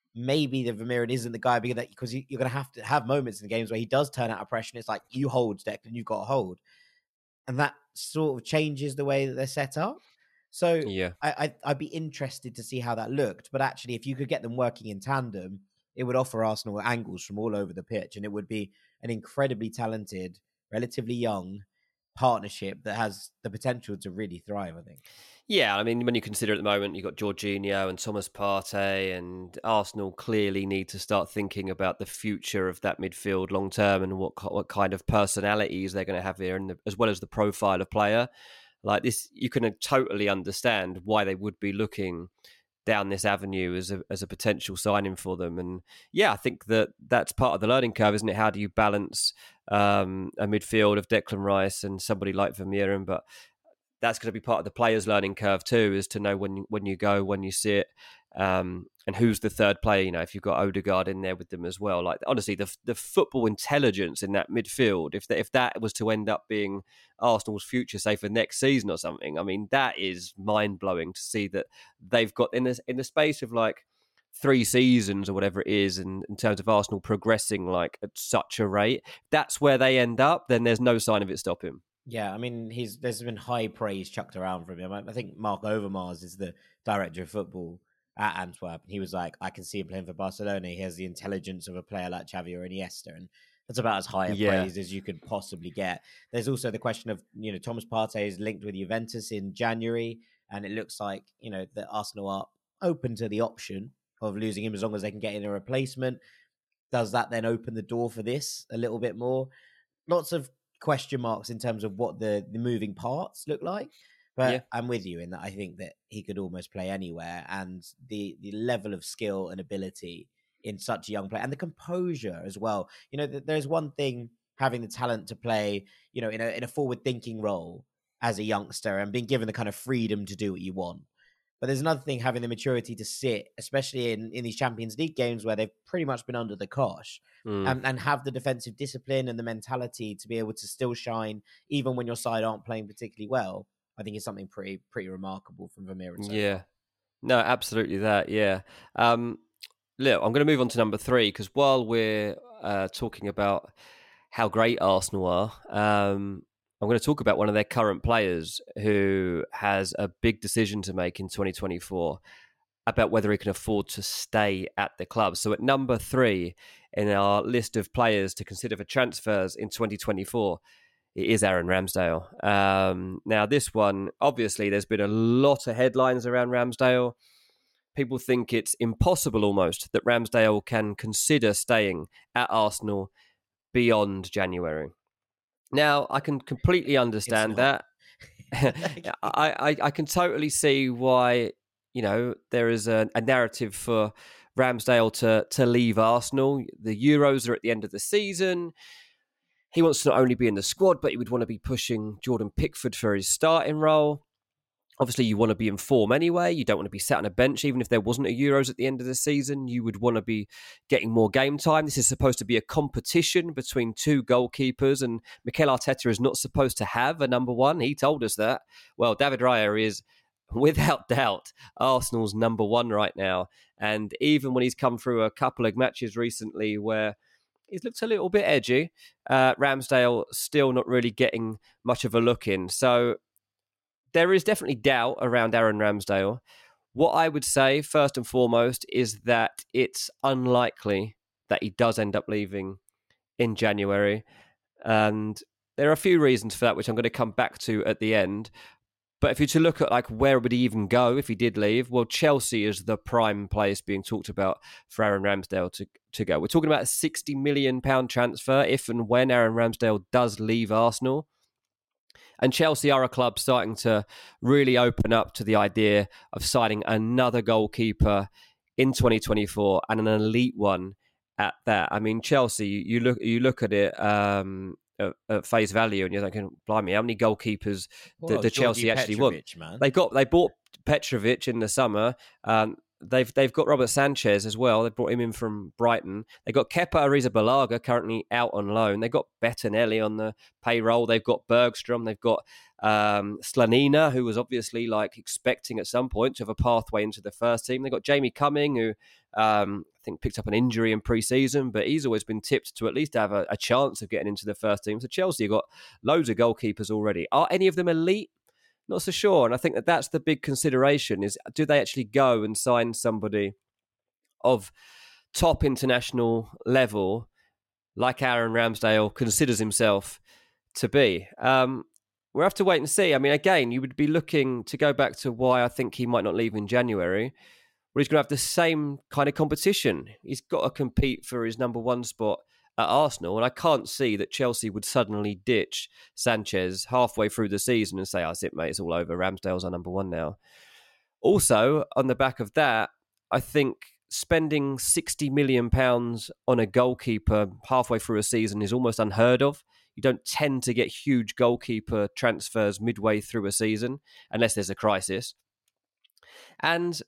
Speaker 8: maybe the Vermeeren isn't the guy because you're going to have to have moments in the games where he does turn out of pressure. And it's like, you hold, Declan, you've got to hold. And that sort of changes the way that they're set up. So
Speaker 9: yeah.
Speaker 8: I, I, I'd be interested to see how that looked. But actually, if you could get them working in tandem, it would offer Arsenal angles from all over the pitch. And it would be an incredibly talented, relatively young partnership that has the potential to really thrive, I think.
Speaker 9: Yeah, I mean, when you consider at the moment, you've got Jorginho and Thomas Partey, and Arsenal clearly need to start thinking about the future of that midfield long term and what what kind of personalities they're going to have here, and the, as well as the profile of player. Like this, you can totally understand why they would be looking down this avenue as a as a potential signing for them. And yeah, I think that that's part of the learning curve, isn't it? How do you balance um, a midfield of Declan Rice and somebody like Vermeeren? But that's going to be part of the players' learning curve too, is to know when when you go, when you sit, um, and who's the third player. You know, if you've got Odegaard in there with them as well. Like honestly, the the football intelligence in that midfield, if that, if that was to end up being Arsenal's future, say for next season or something, I mean, that is mind blowing to see that they've got in this in the space of like three seasons or whatever it is, in, in terms of Arsenal progressing like at such a rate. That's where they end up. Then there's no sign of it stopping.
Speaker 8: Yeah, I mean, he's there's been high praise chucked around from him. I, I think Mark Overmars is the director of football at Antwerp. He was like, I can see him playing for Barcelona. He has the intelligence of a player like Xavi or Iniesta, and that's about as high a
Speaker 9: yeah.
Speaker 8: praise as you could possibly get. There's also the question of, you know, Thomas Partey is linked with Juventus in January, and it looks like, you know, that Arsenal are open to the option of losing him as long as they can get in a replacement. Does that then open the door for this a little bit more? Lots of question marks in terms of what the, the moving parts look like. But yeah. I'm with you in that I think that he could almost play anywhere, and the, the level of skill and ability in such a young player, and the composure as well. You know, there's one thing having the talent to play, you know, in a in a forward-thinking role as a youngster and being given the kind of freedom to do what you want. But there's another thing having the maturity to sit, especially in, in these Champions League games where they've pretty much been under the cosh, mm. and, and have the defensive discipline and the mentality to be able to still shine even when your side aren't playing particularly well. I think it's something pretty pretty remarkable from Vermeeren. So
Speaker 9: yeah, no, absolutely that, yeah. Um, look, I'm going to move on to number three, because while we're uh, talking about how great Arsenal are, um, I'm going to talk about one of their current players who has a big decision to make in twenty twenty-four about whether he can afford to stay at the club. So at number three in our list of players to consider for transfers in twenty twenty-four, it is Aaron Ramsdale. Um, now, this one, obviously, there's been a lot of headlines around Ramsdale. People think it's impossible almost that Ramsdale can consider staying at Arsenal beyond January. Now, I can completely understand that. I, I, I can totally see why, you know, there is a, a narrative for Ramsdale to, to leave Arsenal. The Euros are at the end of the season. He wants to not only be in the squad, but he would want to be pushing Jordan Pickford for his starting role. Obviously, you want to be in form anyway. You don't want to be sat on a bench. Even if there wasn't a Euros at the end of the season, you would want to be getting more game time. This is supposed to be a competition between two goalkeepers, and Mikel Arteta is not supposed to have a number one. He told us that. Well, David Raya is, without doubt, Arsenal's number one right now. And even when he's come through a couple of matches recently where he's looked a little bit edgy, uh, Ramsdale still not really getting much of a look in. So there is definitely doubt around Aaron Ramsdale. What I would say, first and foremost, is that it's unlikely that he does end up leaving in January. And there are a few reasons for that, which I'm going to come back to at the end. But if you're to look at like where would he even go if he did leave, well, Chelsea is the prime place being talked about for Aaron Ramsdale to, to go. We're talking about a sixty million pounds transfer if and when Aaron Ramsdale does leave Arsenal. And Chelsea are a club starting to really open up to the idea of signing another goalkeeper in twenty twenty-four, and an elite one at that. I mean, Chelsea, you look you look at it um, at, at face value, and you're thinking, blimey, how many goalkeepers well, did, did Chelsea actually want? Man. They got they bought Petrovic in the summer. Um, they've they've got Robert Sanchez as well. They brought him in from Brighton. They've got Kepa Arrizabalaga currently out on loan. They've got Bettinelli on the payroll. They've got Bergstrom. They've got um, Slanina, who was obviously like expecting at some point to have a pathway into the first team. They've got Jamie Cumming, who um, I think picked up an injury in pre-season, but he's always been tipped to at least have a, a chance of getting into the first team. So Chelsea have got loads of goalkeepers already. Are any of them elite? Not so sure. And I think that that's the big consideration is, do they actually go and sign somebody of top international level like Aaron Ramsdale considers himself to be? Um, we'll have to wait and see. I mean, again, you would be looking to go back to why I think he might not leave in January, where he's going to have the same kind of competition. He's got to compete for his number one spot at Arsenal, and I can't see that Chelsea would suddenly ditch Sanchez halfway through the season and say, oh, that's it, mate, it's all over. Ramsdale's our number one now. Also, on the back of that, I think spending sixty million pounds on a goalkeeper halfway through a season is almost unheard of. You don't tend to get huge goalkeeper transfers midway through a season, unless there's a crisis. And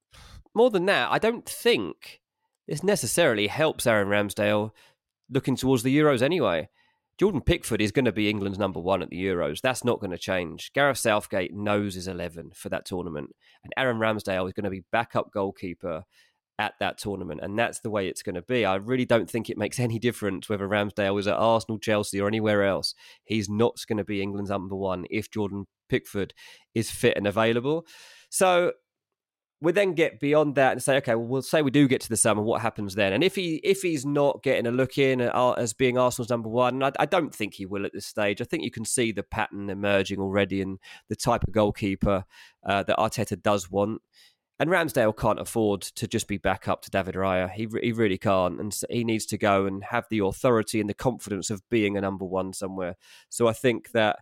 Speaker 9: more than that, I don't think this necessarily helps Aaron Ramsdale looking towards the Euros anyway. Jordan Pickford is going to be England's number one at the Euros. That's not going to change. Gareth Southgate knows his eleven for that tournament. And Aaron Ramsdale is going to be backup goalkeeper at that tournament. And that's the way it's going to be. I really don't think it makes any difference whether Ramsdale is at Arsenal, Chelsea or anywhere else. He's not going to be England's number one if Jordan Pickford is fit and available. So we then get beyond that and say, okay, well, we'll say we do get to the summer. What happens then? And if he if he's not getting a look in as being Arsenal's number one, and I, I don't think he will at this stage. I think you can see the pattern emerging already and the type of goalkeeper uh, that Arteta does want. And Ramsdale can't afford to just be back up to David Raya. He he really can't, and he needs to go and have the authority and the confidence of being a number one somewhere. So I think that,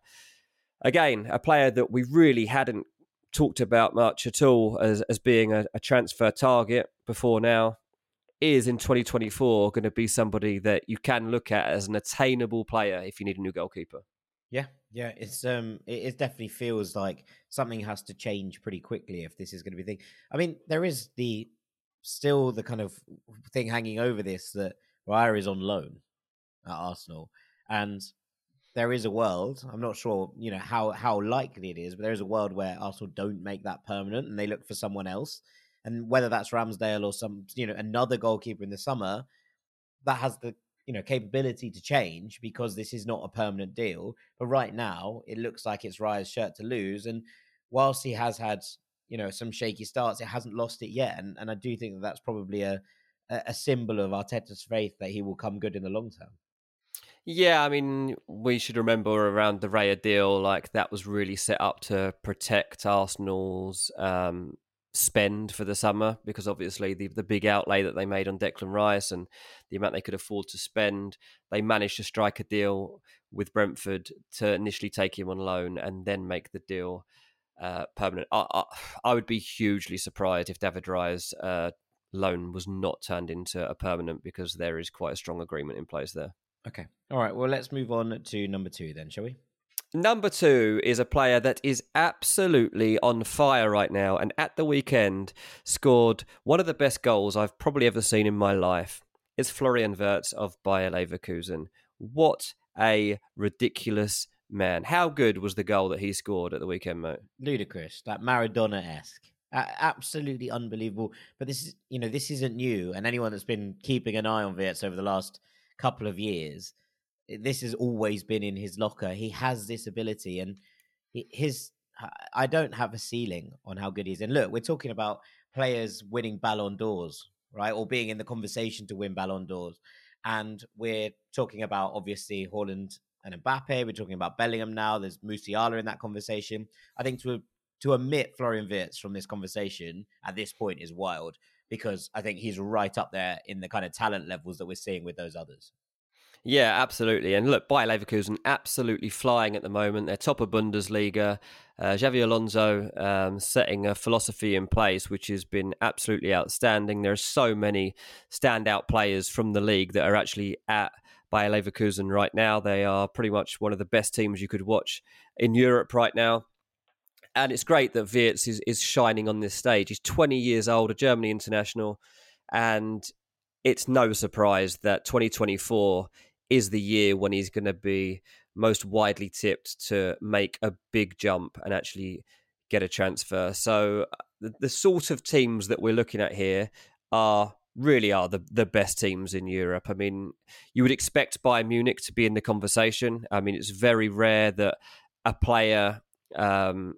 Speaker 9: again, a player that we really hadn't talked about much at all as, as being a, a transfer target before now is in twenty twenty-four going to be somebody that you can look at as an attainable player if you need a new goalkeeper.
Speaker 8: Yeah, yeah, it's um, it, it definitely feels like something has to change pretty quickly if this is going to be the thing. I mean, there is the still the kind of thing hanging over this that Raya is on loan at Arsenal, and there is a world, I'm not sure, you know, how, how likely it is, but there is a world where Arsenal don't make that permanent and they look for someone else. And whether that's Ramsdale or some, you know, another goalkeeper in the summer, that has the, you know, capability to change because this is not a permanent deal. But right now, it looks like it's Raya's shirt to lose. And whilst he has had, you know, some shaky starts, it hasn't lost it yet. And and I do think that that's probably a, a symbol of Arteta's faith that he will come good in the long term.
Speaker 9: Yeah, I mean, we should remember around the Raya deal, like that was really set up to protect Arsenal's um, spend for the summer because obviously the, the big outlay that they made on Declan Rice and the amount they could afford to spend, they managed to strike a deal with Brentford to initially take him on loan and then make the deal uh, permanent. I, I, I would be hugely surprised if David Raya's uh, loan was not turned into a permanent because there is quite a strong agreement in place there.
Speaker 8: Okay. All right. Well, let's move on to number two then, shall we?
Speaker 9: Number two is a player that is absolutely on fire right now and at the weekend scored one of the best goals I've probably ever seen in my life. It's Florian Wirtz of Bayer Leverkusen. What a ridiculous man. How good was the goal that he scored at the weekend, mate?
Speaker 8: Ludicrous. Like Maradona-esque. Uh, absolutely unbelievable. But this is, you know, this isn't new. And anyone that's been keeping an eye on Wirtz over the last couple of years, this has always been in his locker. He has this ability, and his I don't have a ceiling on how good he is. And look, we're talking about players winning Ballon d'Ors, right, or being in the conversation to win Ballon d'Ors, and we're talking about obviously Haaland and Mbappe. We're talking about Bellingham now. There's Musiala in that conversation. I think to to omit Florian Wirtz from this conversation at this point is wild, because I think he's right up there in the kind of talent levels that we're seeing with those others.
Speaker 9: Yeah, absolutely. And look, Bayer Leverkusen absolutely flying at the moment. They're top of Bundesliga. Uh, Xabi Alonso um, setting a philosophy in place which has been absolutely outstanding. There are so many standout players from the league that are actually at Bayer Leverkusen right now. They are pretty much one of the best teams you could watch in Europe right now. And it's great that Wirtz is, is shining on this stage. He's twenty years old, a Germany international, and it's no surprise that twenty twenty-four is the year when he's going to be most widely tipped to make a big jump and actually get a transfer. So the, the sort of teams that we're looking at here are really are the, the best teams in Europe. I mean, you would expect Bayern Munich to be in the conversation. I mean, it's very rare that a player um,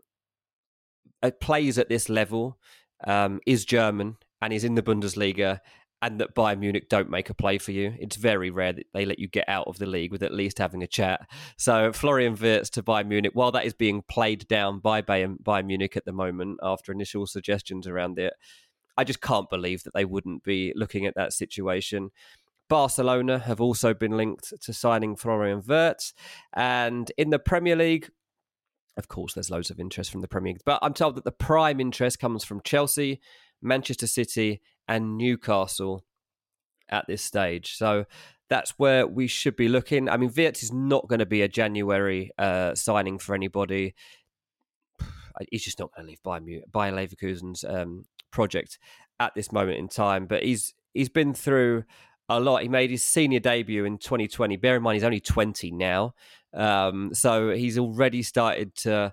Speaker 9: plays at this level, um, is German and is in the Bundesliga, and that Bayern Munich don't make a play for you. It's very rare that they let you get out of the league with at least having a chat. So Florian Wirtz to Bayern Munich, while that is being played down by Bayern, Bayern Munich at the moment after initial suggestions around it, I just can't believe that they wouldn't be looking at that situation. Barcelona have also been linked to signing Florian Wirtz. And in the Premier League, of course, there's loads of interest from the Premier League, but I'm told that the prime interest comes from Chelsea, Manchester City, and Newcastle at this stage. So that's where we should be looking. I mean, Wirtz is not going to be a January uh, signing for anybody. He's just not going to leave Bayer, Bayer Leverkusen's um, project at this moment in time. But he's he's been through a lot. He made his senior debut in twenty twenty. Bear in mind, he's only twenty now. Um, so he's already started to,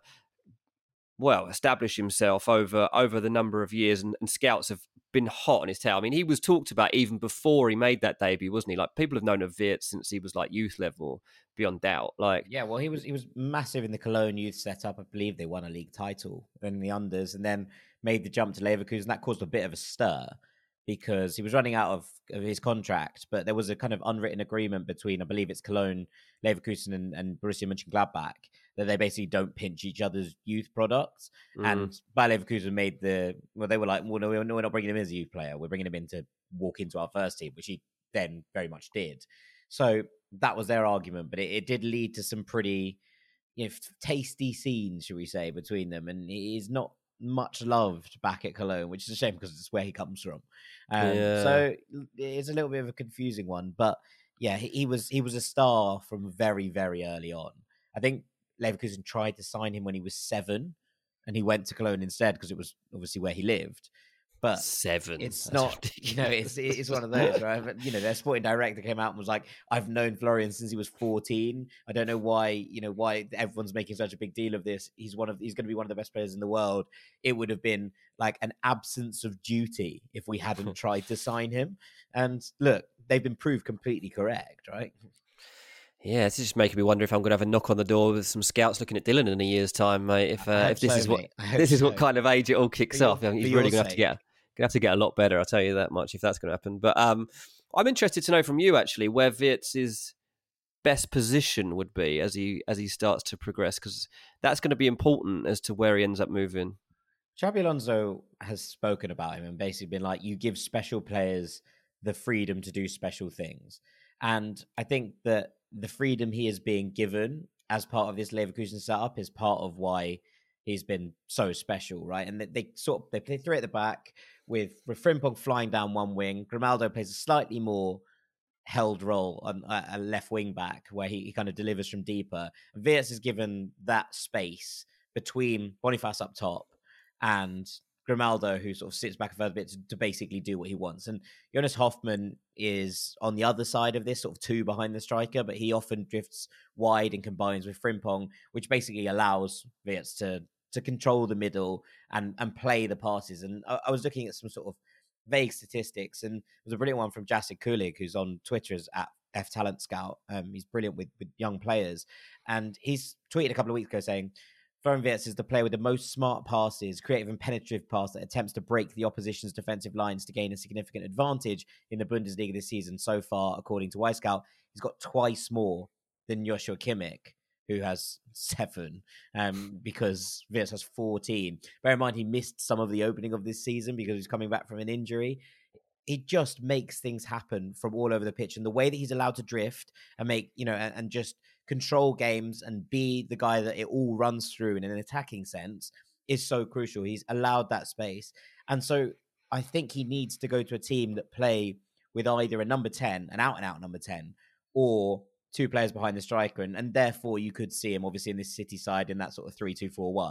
Speaker 9: well, establish himself over over the number of years, and, and scouts have been hot on his tail. I mean, he was talked about even before he made that debut, wasn't he? Like, people have known of Wirtz since he was like youth level, beyond doubt. Like,
Speaker 8: yeah, well, he was he was massive in the Cologne youth setup. I believe they won a league title in the unders, and then made the jump to Leverkusen. That caused a bit of a stir because he was running out of, of his contract, but there was a kind of unwritten agreement between, I believe it's Cologne, Leverkusen, and, and Borussia Mönchengladbach, that they basically don't pinch each other's youth products. Mm. And Bayer Leverkusen made the, well, they were like, well, no, we're not bringing him in as a youth player. We're bringing him in to walk into our first team, which he then very much did. So that was their argument, but it, it did lead to some pretty, you know, tasty scenes, should we say, between them. And he is not much loved back at Cologne, which is a shame because it's where he comes from. Um, yeah. So it's a little bit of a confusing one, but yeah, he, he was he was a star from very, very early on. I think Leverkusen tried to sign him when he was seven, and he went to Cologne instead because it was obviously where he lived. But
Speaker 9: seven,
Speaker 8: it's
Speaker 9: That's
Speaker 8: not,
Speaker 9: ridiculous.
Speaker 8: you know, it's it's one of those, right? But, you know, their sporting director came out and was like, "I've known Florian since he was fourteen. I don't know why, you know, why everyone's making such a big deal of this. He's one of, he's going to be one of the best players in the world. It would have been like an absence of duty if we hadn't tried to sign him." And look, they've been proved completely correct, right?
Speaker 9: Yeah, it's just making me wonder if I'm going to have a knock on the door with some scouts looking at Dylan in a year's time, mate. If uh, if this so, is what this is so. what kind of age it all kicks for off, your, he's really going to have to get going to have to get a lot better. I'll tell you that much if that's going to happen. But um, I'm interested to know from you actually where Wirtz's best position would be as he as he starts to progress, because that's going to be important as to where he ends up moving.
Speaker 8: Xabi Alonso has spoken about him and basically been like, you give special players the freedom to do special things. And I think that the freedom he is being given as part of this Leverkusen setup is part of why he's been so special, right? And they, they sort of, they play three at the back with, with Frimpong flying down one wing. Grimaldo plays a slightly more held role on a, a left wing back where he, he kind of delivers from deeper. And Wirtz is given that space between Boniface up top and Grimaldo, who sort of sits back a further bit to, to basically do what he wants. And Jonas Hoffmann is on the other side of this, sort of two behind the striker, but he often drifts wide and combines with Frimpong, which basically allows Wirtz to to control the middle and, and play the passes. And I, I was looking at some sort of vague statistics, and there's a brilliant one from Jacek Kulik, who's on Twitter as at F Talent Scout. Um, he's brilliant with, with young players. And he's tweeted a couple of weeks ago saying, Florian Wirtz is the player with the most smart passes, creative and penetrative pass that attempts to break the opposition's defensive lines to gain a significant advantage in the Bundesliga this season. So far, according to Wyscout, he's got twice more than Joshua Kimmich, who has seven, um, because Wirtz has fourteen. Bear in mind, he missed some of the opening of this season because he's coming back from an injury. He just makes things happen from all over the pitch. And the way that he's allowed to drift and make, you know, and, and just control games and be the guy that it all runs through in an attacking sense is so crucial. He's allowed that space. And so I think he needs to go to a team that play with either a number ten, an out and out number ten, or two players behind the striker. And, and therefore you could see him obviously in this City side in that sort of three two four one.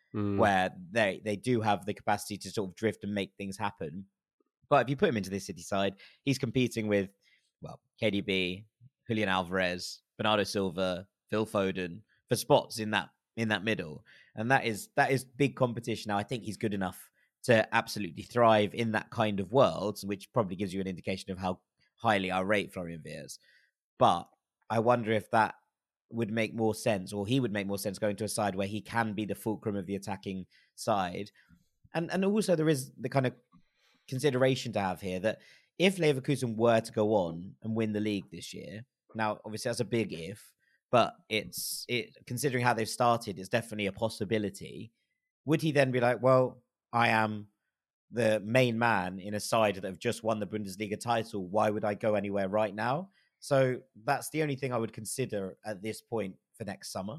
Speaker 9: mm.
Speaker 8: where they, they do have the capacity to sort of drift and make things happen. But if you put him into this City side, he's competing with, well, K D B, Julian Alvarez, Bernardo Silva, Phil Foden for spots in that in that middle. And that is that is big competition. Now, I think he's good enough to absolutely thrive in that kind of world, which probably gives you an indication of how highly I rate Florian Wirtz. But I wonder if that would make more sense, or he would make more sense going to a side where he can be the fulcrum of the attacking side. And and also there is the kind of consideration to have here that if Leverkusen were to go on and win the league this year, now obviously that's a big if, but it's it considering how they've started, it's definitely a possibility. Would he then be like, well, I am the main man in a side that have just won the Bundesliga title. Why would I go anywhere right now? So that's the only thing I would consider at this point for next summer.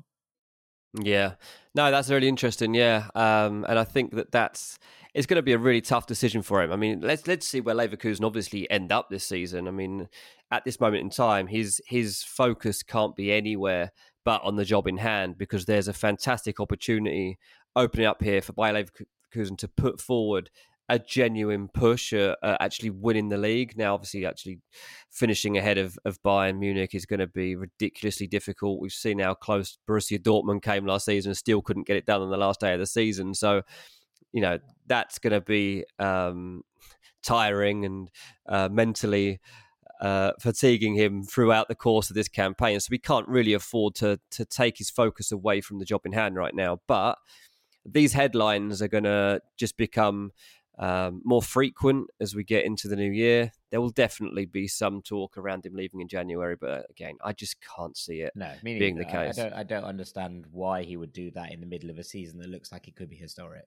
Speaker 9: Yeah, no, that's really interesting. Yeah, um, and I think that that's it's going to be a really tough decision for him. I mean, let's let's see where Leverkusen obviously end up this season. I mean, at this moment in time, his his focus can't be anywhere but on the job in hand, because there's a fantastic opportunity opening up here for Bayer Leverkusen to put forward a genuine push at uh, actually winning the league. Now, obviously, actually finishing ahead of, of Bayern Munich is going to be ridiculously difficult. We've seen how close Borussia Dortmund came last season and still couldn't get it done on the last day of the season. So, you know, that's going to be um, tiring and uh, mentally uh, fatiguing him throughout the course of this campaign. So we can't really afford to to take his focus away from the job in hand right now. But these headlines are going to just become Um, more frequent as we get into the new year. There will definitely be some talk around him leaving in January, but again, I just can't see it
Speaker 8: no,
Speaker 9: being the case.
Speaker 8: I don't, I don't understand why he would do that in the middle of a season that looks like it could be historic.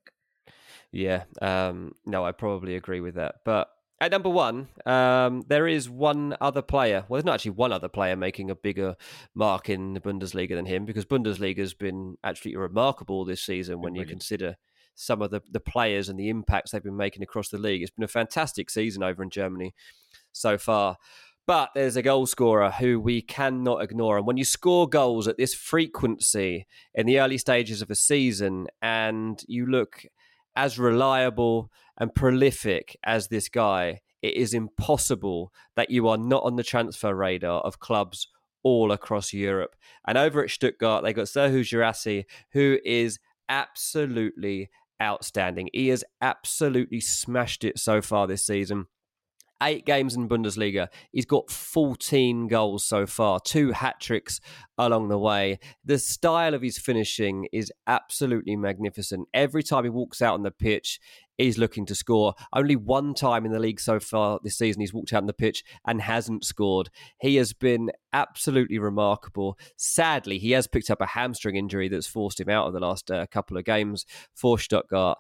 Speaker 9: Yeah, um, no, I probably agree with that. But at number one, um, there is one other player. Well, there's not actually one other player making a bigger mark in the Bundesliga than him, because Bundesliga has been absolutely remarkable this season when you consider some of the, the players and the impacts they've been making across the league. It's been a fantastic season over in Germany so far. But there's a goal scorer who we cannot ignore. And when you score goals at this frequency in the early stages of a season, and you look as reliable and prolific as this guy, it is impossible that you are not on the transfer radar of clubs all across Europe. And over at Stuttgart, they got Serhou Guirassy, who is absolutely outstanding. He has absolutely smashed it so far this season. Eight games in Bundesliga. He's got fourteen goals so far, two hat-tricks along the way. The style of his finishing is absolutely magnificent. Every time he walks out on the pitch, he's looking to score. Only one time in the league so far this season he's walked out on the pitch and hasn't scored. He has been absolutely remarkable. Sadly, he has picked up a hamstring injury that's forced him out of the last uh, couple of games for Stuttgart,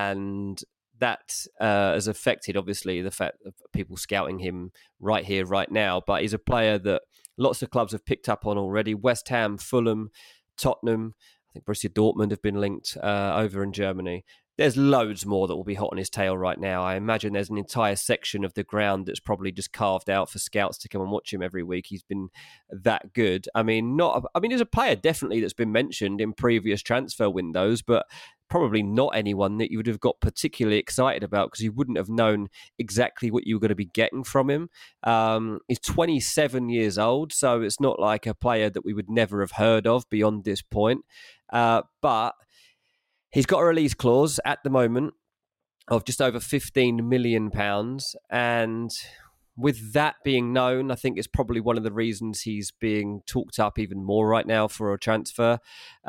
Speaker 9: and that uh, has affected, obviously, the fact of people scouting him right here, right now. But he's a player that lots of clubs have picked up on already. West Ham, Fulham, Tottenham, I think Borussia Dortmund have been linked uh, over in Germany. There's loads more that will be hot on his tail right now. I imagine there's an entire section of the ground that's probably just carved out for scouts to come and watch him every week. He's been that good. I mean, not. I mean, there's a player definitely that's been mentioned in previous transfer windows, but probably not anyone that you would have got particularly excited about, because you wouldn't have known exactly what you were going to be getting from him. Um, he's twenty-seven years old, so it's not like a player that we would never have heard of beyond this point. Uh, but he's got a release clause at the moment of just over fifteen million pounds. And with that being known, I think it's probably one of the reasons he's being talked up even more right now for a transfer.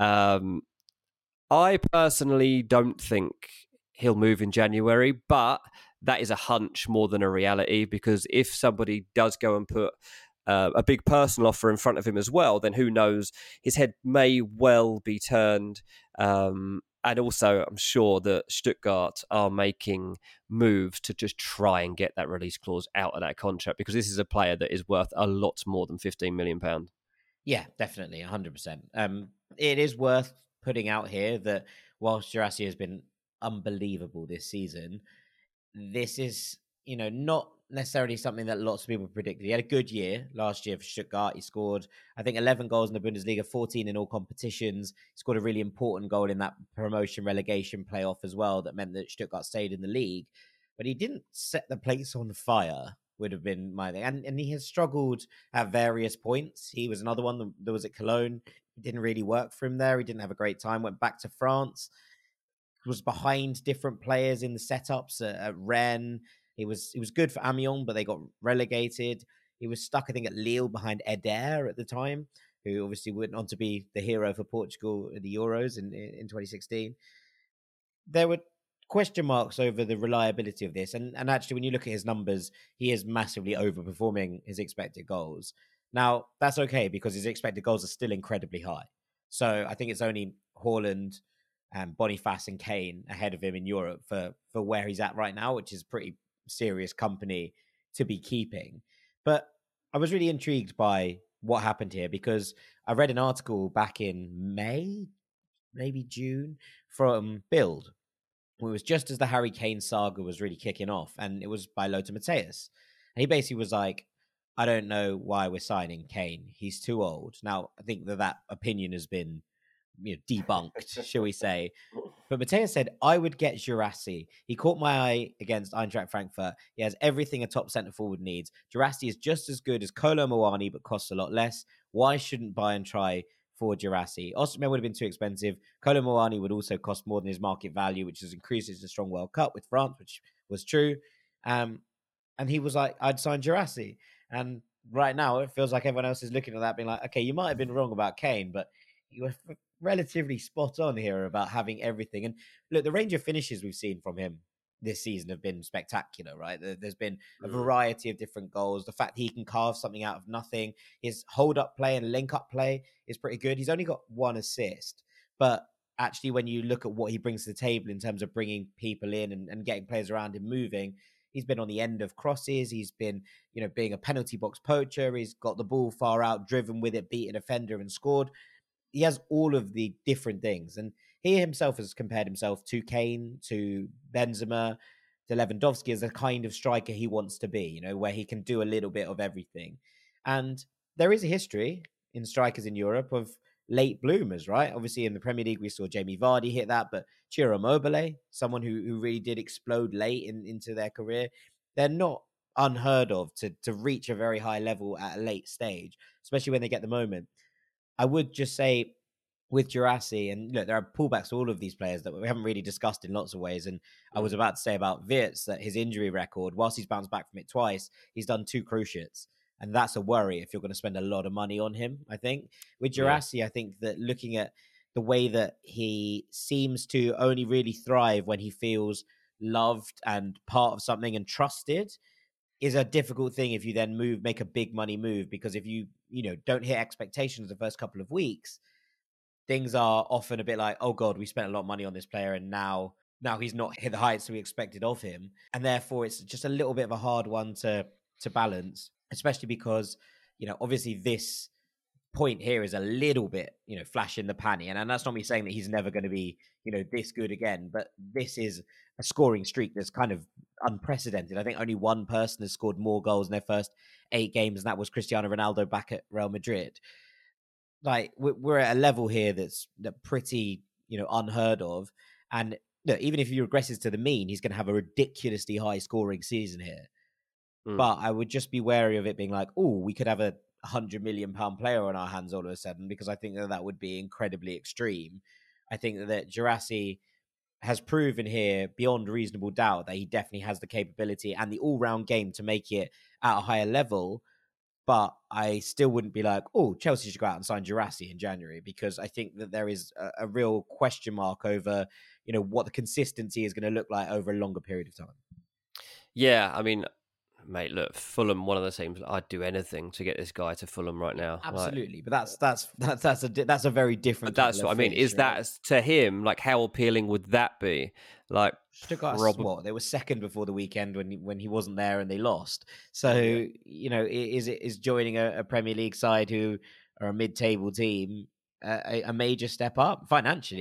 Speaker 9: Um, I personally don't think he'll move in January, but that is a hunch more than a reality, because if somebody does go and put uh, a big personal offer in front of him as well, then who knows, his head may well be turned. Um, and also, I'm sure that Stuttgart are making moves to just try and get that release clause out of that contract, because this is a player that is worth a lot more than fifteen million pounds.
Speaker 8: Yeah, definitely, one hundred percent. Um, it is worth putting out here that whilst Guirassy has been unbelievable this season, this is, you know, not necessarily something that lots of people predicted. He had a good year last year for Stuttgart. He scored, I think, eleven goals in the Bundesliga, fourteen in all competitions. He scored a really important goal in that promotion relegation playoff as well that meant that Stuttgart stayed in the league. But he didn't set the place on fire, would have been my thing. And, and he has struggled at various points. He was another one that was at Cologne. It didn't really work for him there. He didn't have a great time. Went back to France. Was behind different players in the setups at, at Rennes. He was he was good for Amiens, but they got relegated. He was stuck, I think, at Lille behind Eder at the time, who obviously went on to be the hero for Portugal at the Euros in, in twenty sixteen. There were question marks over the reliability of this. And, and actually, when you look at his numbers, he is massively overperforming his expected goals. Now, that's okay because his expected goals are still incredibly high. So I think it's only Haaland, and Boniface and Kane ahead of him in Europe for, for where he's at right now, which is pretty serious company to be keeping. But I was really intrigued by what happened here because I read an article back in May, maybe June, from Bild. It was just as the Harry Kane saga was really kicking off, and it was by Lothar Matthäus. And he basically was like, I don't know why we're signing Kane. He's too old. Now, I think that that opinion has been you know, debunked, shall we say. But Matthäus said, I would get Guirassy. He caught my eye against Eintracht Frankfurt. He has everything a top centre-forward needs. Guirassy is just as good as Kolo Muani, but costs a lot less. Why shouldn't Bayern try for Guirassy? Osimhen would have been too expensive. Kolo Muani would also cost more than his market value, which has increased his strong World Cup with France, which was true. Um, and he was like, I'd sign Guirassy. And right now, it feels like everyone else is looking at that being like, okay, you might have been wrong about Kane, but you were relatively spot on here about having everything. And look, the range of finishes we've seen from him this season have been spectacular, right? There's been a variety of different goals. The fact that he can carve something out of nothing, his hold-up play and link-up play is pretty good. He's only got one assist, but actually when you look at what he brings to the table in terms of bringing people in and, and getting players around him moving, he's been on the end of crosses. He's been, you know, being a penalty box poacher. He's got the ball far out, driven with it, beat a defender and scored. He has all of the different things. And he himself has compared himself to Kane, to Benzema, to Lewandowski as the kind of striker he wants to be, you know, where he can do a little bit of everything. And there is a history in strikers in Europe of late bloomers, right? Obviously, in the Premier League, we saw Jamie Vardy hit that, but Ciro Immobile, someone who, who really did explode late in, into their career, they're not unheard of to, to reach a very high level at a late stage, especially when they get the moment. I would just say with Guirassy, and look, there are pullbacks to all of these players that we haven't really discussed in lots of ways. And I was about to say about Wirtz that his injury record, whilst he's bounced back from it twice, he's done two cruciates. And that's a worry if you're going to spend a lot of money on him, I think. With Guirassy, yeah. I think that looking at the way that he seems to only really thrive when he feels loved and part of something and trusted is a difficult thing if you then move, make a big money move, because if you, you know, don't hit expectations the first couple of weeks, things are often a bit like, oh God, we spent a lot of money on this player and now, now he's not hit the heights we expected of him. And therefore it's just a little bit of a hard one to, to balance, especially because, you know, obviously this point here is a little bit, you know, flash in the pan. And, and that's not me saying that he's never going to be, you know, this good again, but this is a scoring streak that's kind of unprecedented. I think only one person has scored more goals in their first eight games, and that was Cristiano Ronaldo back at Real Madrid. Like, we're at a level here that's pretty, you know, unheard of. And look, even if he regresses to the mean, he's going to have a ridiculously high scoring season here. Mm. But I would just be wary of it being like, oh, we could have a one hundred million pound player on our hands all of a sudden, because I think that that would be incredibly extreme. I think that Guirassy has proven here beyond reasonable doubt that he definitely has the capability and the all-round game to make it at a higher level. But I still wouldn't be like, oh, Chelsea should go out and sign Guirassy in January, because I think that there is a, a real question mark over, you know, what the consistency is going to look like over a longer period of time.
Speaker 9: Yeah, I mean, mate, look, Fulham, one of the teams, I'd do anything to get this guy to Fulham right now.
Speaker 8: Absolutely, like, but that's that's that's that's a that's a very different.
Speaker 9: That's what I mean. Is right? That to him? Like, how appealing would that be? Like,
Speaker 8: Stuttgart, Rob- what they were second before the weekend when when he wasn't there and they lost. So yeah. you know, is it is joining a, a Premier League side who are a mid-table team a, a major step up financially?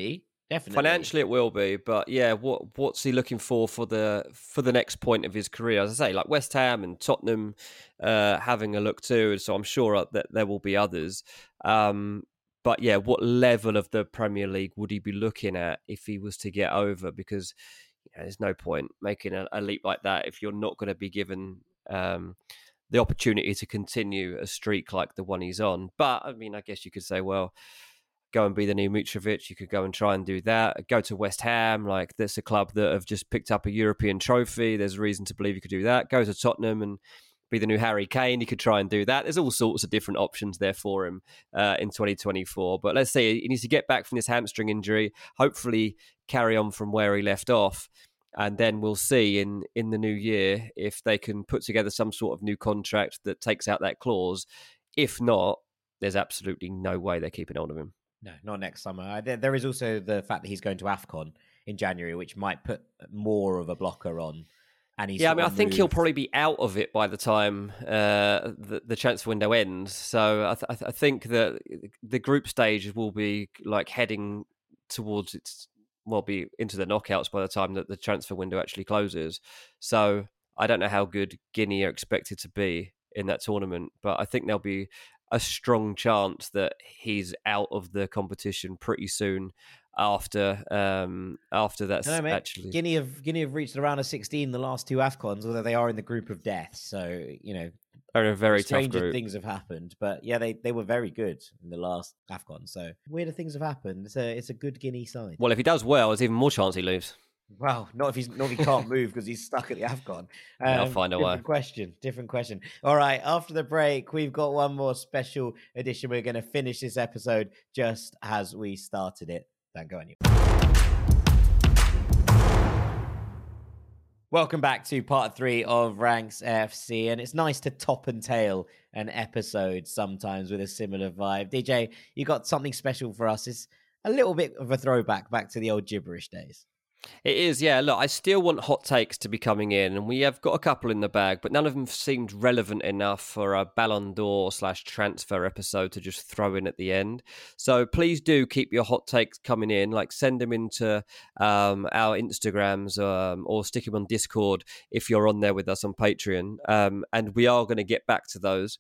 Speaker 8: Definitely.
Speaker 9: Financially, it will be, but yeah, what what's he looking for for the for the next point of his career? As I say, like West Ham and Tottenham uh, having a look too, so I'm sure that there will be others. Um, but yeah, what level of the Premier League would he be looking at if he was to get over? Because you know, there's no point making a, a leap like that if you're not going to be given um, the opportunity to continue a streak like the one he's on. But I mean, I guess you could say, well, go and be the new Mitrovic. You could go and try and do that. Go to West Ham, like that's a club that have just picked up a European trophy. There's a reason to believe you could do that. Go to Tottenham and be the new Harry Kane. You could try and do that. There's all sorts of different options there for him uh, in twenty twenty-four. But let's say he needs to get back from this hamstring injury, hopefully carry on from where he left off. And then we'll see in, in the new year if they can put together some sort of new contract that takes out that clause. If not, there's absolutely no way they're keeping hold of him.
Speaker 8: No, not next summer. There is also the fact that he's going to AFCON in January, which might put more of a blocker on. And he's
Speaker 9: yeah, I mean, I think
Speaker 8: moved.
Speaker 9: he'll probably be out of it by the time uh, the, the transfer window ends. So I, th- I think that the group stage will be like heading towards its, well, be into the knockouts by the time that the transfer window actually closes. So I don't know how good Guinea are expected to be in that tournament, but I think there'll be a strong chance that he's out of the competition pretty soon after um, after that's
Speaker 8: know,
Speaker 9: actually...
Speaker 8: Guinea have Guinea have reached the round of sixteen the last two AFCONs, although they are in the group of death. So, you know,
Speaker 9: they're in a very tough
Speaker 8: stranger
Speaker 9: group.
Speaker 8: Things have happened. But yeah, they, they were very good in the last AFCON. So weirder things have happened. It's a, it's a good Guinea side.
Speaker 9: Well, if he does well, there's even more chance he leaves.
Speaker 8: Well, not if he's not if he can't move because he's stuck at the AFCON. Um,
Speaker 9: yeah, I'll find a
Speaker 8: different
Speaker 9: way.
Speaker 8: Question, different question. All right, after the break, we've got one more special edition. We're going to finish this episode just as we started it. Don't go anywhere. Welcome back to part three of Ranks F C, and it's nice to top and tail an episode sometimes with a similar vibe. D J, you got something special for us. It's a little bit of a throwback back to the old gibberish days.
Speaker 9: It is, yeah. Look, I still want hot takes to be coming in, and we have got a couple in the bag, but none of them seemed relevant enough for a Ballon d'Or slash transfer episode to just throw in at the end. So please do keep your hot takes coming in, like send them into um, our Instagrams um, or stick them on Discord if you're on there with us on Patreon, um, and we are going to get back to those.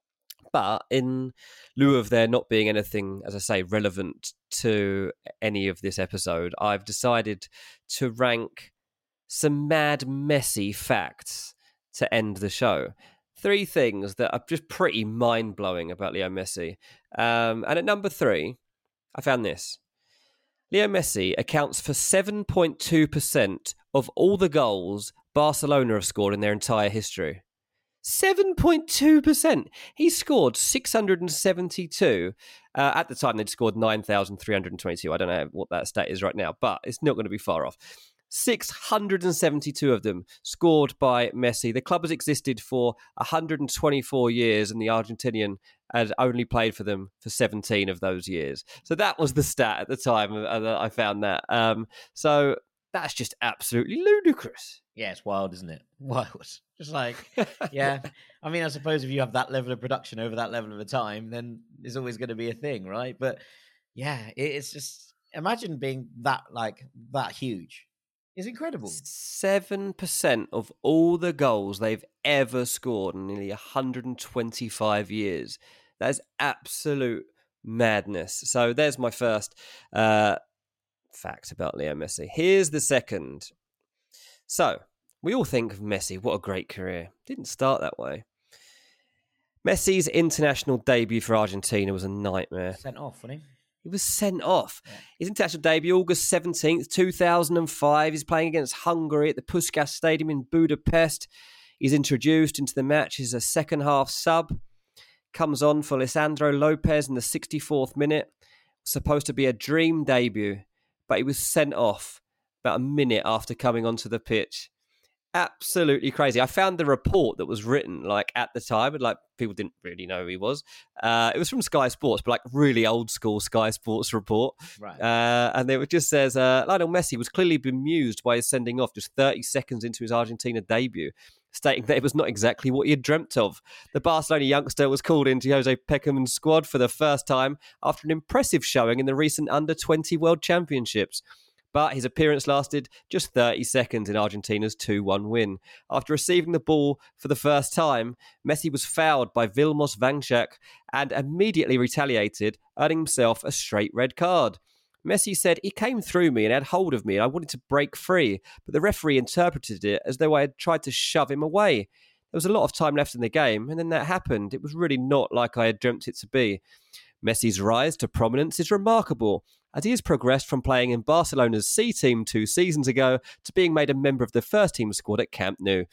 Speaker 9: But in lieu of there not being anything, as I say, relevant to any of this episode, I've decided to rank some mad, messy facts to end the show. Three things that are just pretty mind-blowing about Leo Messi. Um, and at number three, I found this. Leo Messi accounts for seven point two percent of all the goals Barcelona have scored in their entire history. seven point two percent. He scored six hundred seventy-two. Uh, at the time, they'd scored nine thousand three hundred twenty-two. I don't know what that stat is right now, but it's not going to be far off. six hundred seventy-two of them scored by Messi. The club has existed for one hundred twenty-four years, and the Argentinian had only played for them for seventeen of those years. So that was the stat at the time uh, that I found that. Um, so that's just absolutely ludicrous.
Speaker 8: Yeah, it's wild, isn't it? Wild. Just like, yeah. I mean, I suppose if you have that level of production over that level of a time, then there's always going to be a thing, right? But yeah, it's just, imagine being that, like, that huge. It's incredible.
Speaker 9: seven percent of all the goals they've ever scored in nearly one hundred twenty-five years. That is absolute madness. So there's my first uh, fact about Leo Messi. Here's the second. So, we all think of Messi, what a great career. Didn't start that way. Messi's international debut for Argentina was a nightmare.
Speaker 8: Sent off, wasn't he?
Speaker 9: He was sent off.
Speaker 8: Yeah.
Speaker 9: His international debut, August seventeenth, two thousand five. He's playing against Hungary at the Puskás Stadium in Budapest. He's introduced into the match as a second-half sub. Comes on for Lisandro Lopez in the sixty-fourth minute. Supposed to be a dream debut, but he was sent off about a minute after coming onto the pitch. absolutely crazy. I found the report that was written like at the time, and like people didn't really know who he was. Uh, it was from Sky Sports, but like really old school Sky Sports report.
Speaker 8: Right.
Speaker 9: Uh, and it just says uh, Lionel Messi was clearly bemused by his sending off just thirty seconds into his Argentina debut, stating that it was not exactly what he had dreamt of. The Barcelona youngster was called into Jose Peckerman's squad for the first time after an impressive showing in the recent under twenty World Championships. But his appearance lasted just thirty seconds in Argentina's two one win. After receiving the ball for the first time, Messi was fouled by Vilmos Vanšek and immediately retaliated, earning himself a straight red card. Messi said, "He came through me and had hold of me and I wanted to break free, but the referee interpreted it as though I had tried to shove him away. There was a lot of time left in the game, and then that happened. It was really not like I had dreamt it to be." Messi's rise to prominence is remarkable, as he has progressed from playing in Barcelona's C team two seasons ago to being made a member of the first team squad at Camp Nou.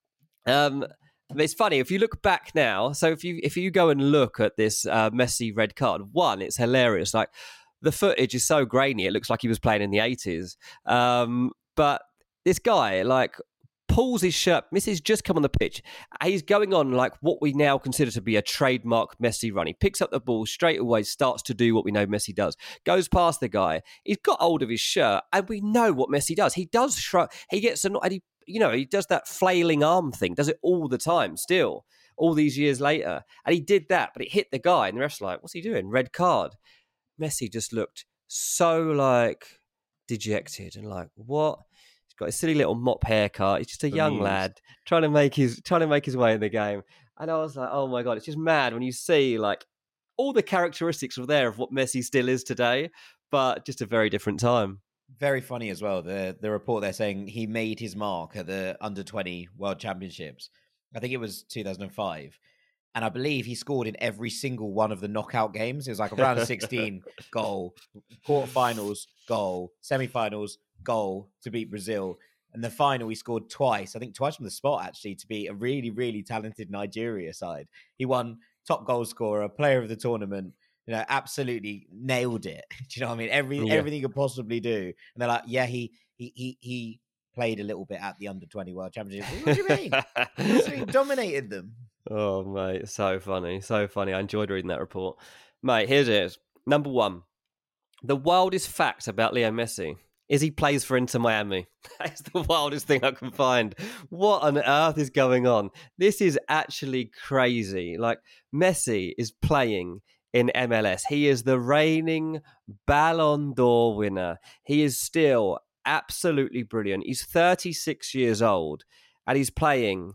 Speaker 9: Um, it's funny, if you look back now, so if you if you go and look at this uh, Messi red card, one, it's hilarious. Like, the footage is so grainy, it looks like he was playing in the eighties. Um, but this guy, like, pulls his shirt. Messi's just come on the pitch. He's going on like what we now consider to be a trademark Messi run. He picks up the ball straight away, starts to do what we know Messi does. Goes past the guy. He's got hold of his shirt, and we know what Messi does. He does shrug. He gets an, and he, you know, he does that flailing arm thing. Does it all the time. Still, all these years later, and he did that, but it hit the guy, and the ref's like, "What's he doing? Red card." Messi just looked so like dejected and like, what? He's got a silly little mop haircut. He's just a young
Speaker 8: Amused.
Speaker 9: lad trying to make his trying to make his way in the game. And I was like, oh my God, it's just mad when you see like all the characteristics were there of what Messi still is today, but just a very different time.
Speaker 8: Very funny as well. The the report they're saying he made his mark at the under twenty World Championships. I think it was two thousand five. And I believe he scored in every single one of the knockout games. It was like a round of sixteen goal, quarterfinals, goal, semifinals, goal to beat Brazil. And the final, he scored twice. I think twice from the spot, actually, to beat a really, really talented Nigeria side. He won top goal scorer, player of the tournament. You know, absolutely nailed it. Do you know what I mean? Every, yeah. Everything he could possibly do. And they're like, yeah, he he he he played a little bit at the under twenty World Championships. What do you mean? So he dominated them.
Speaker 9: Oh, mate, so funny, so funny. I enjoyed reading that report. Mate, here's it. Number one, the wildest fact about Leo Messi is he plays for Inter Miami. That's the wildest thing I can find. What on earth is going on? This is actually crazy. Like, Messi is playing in M L S. He is the reigning Ballon d'Or winner. He is still absolutely brilliant. He's thirty-six years old and he's playing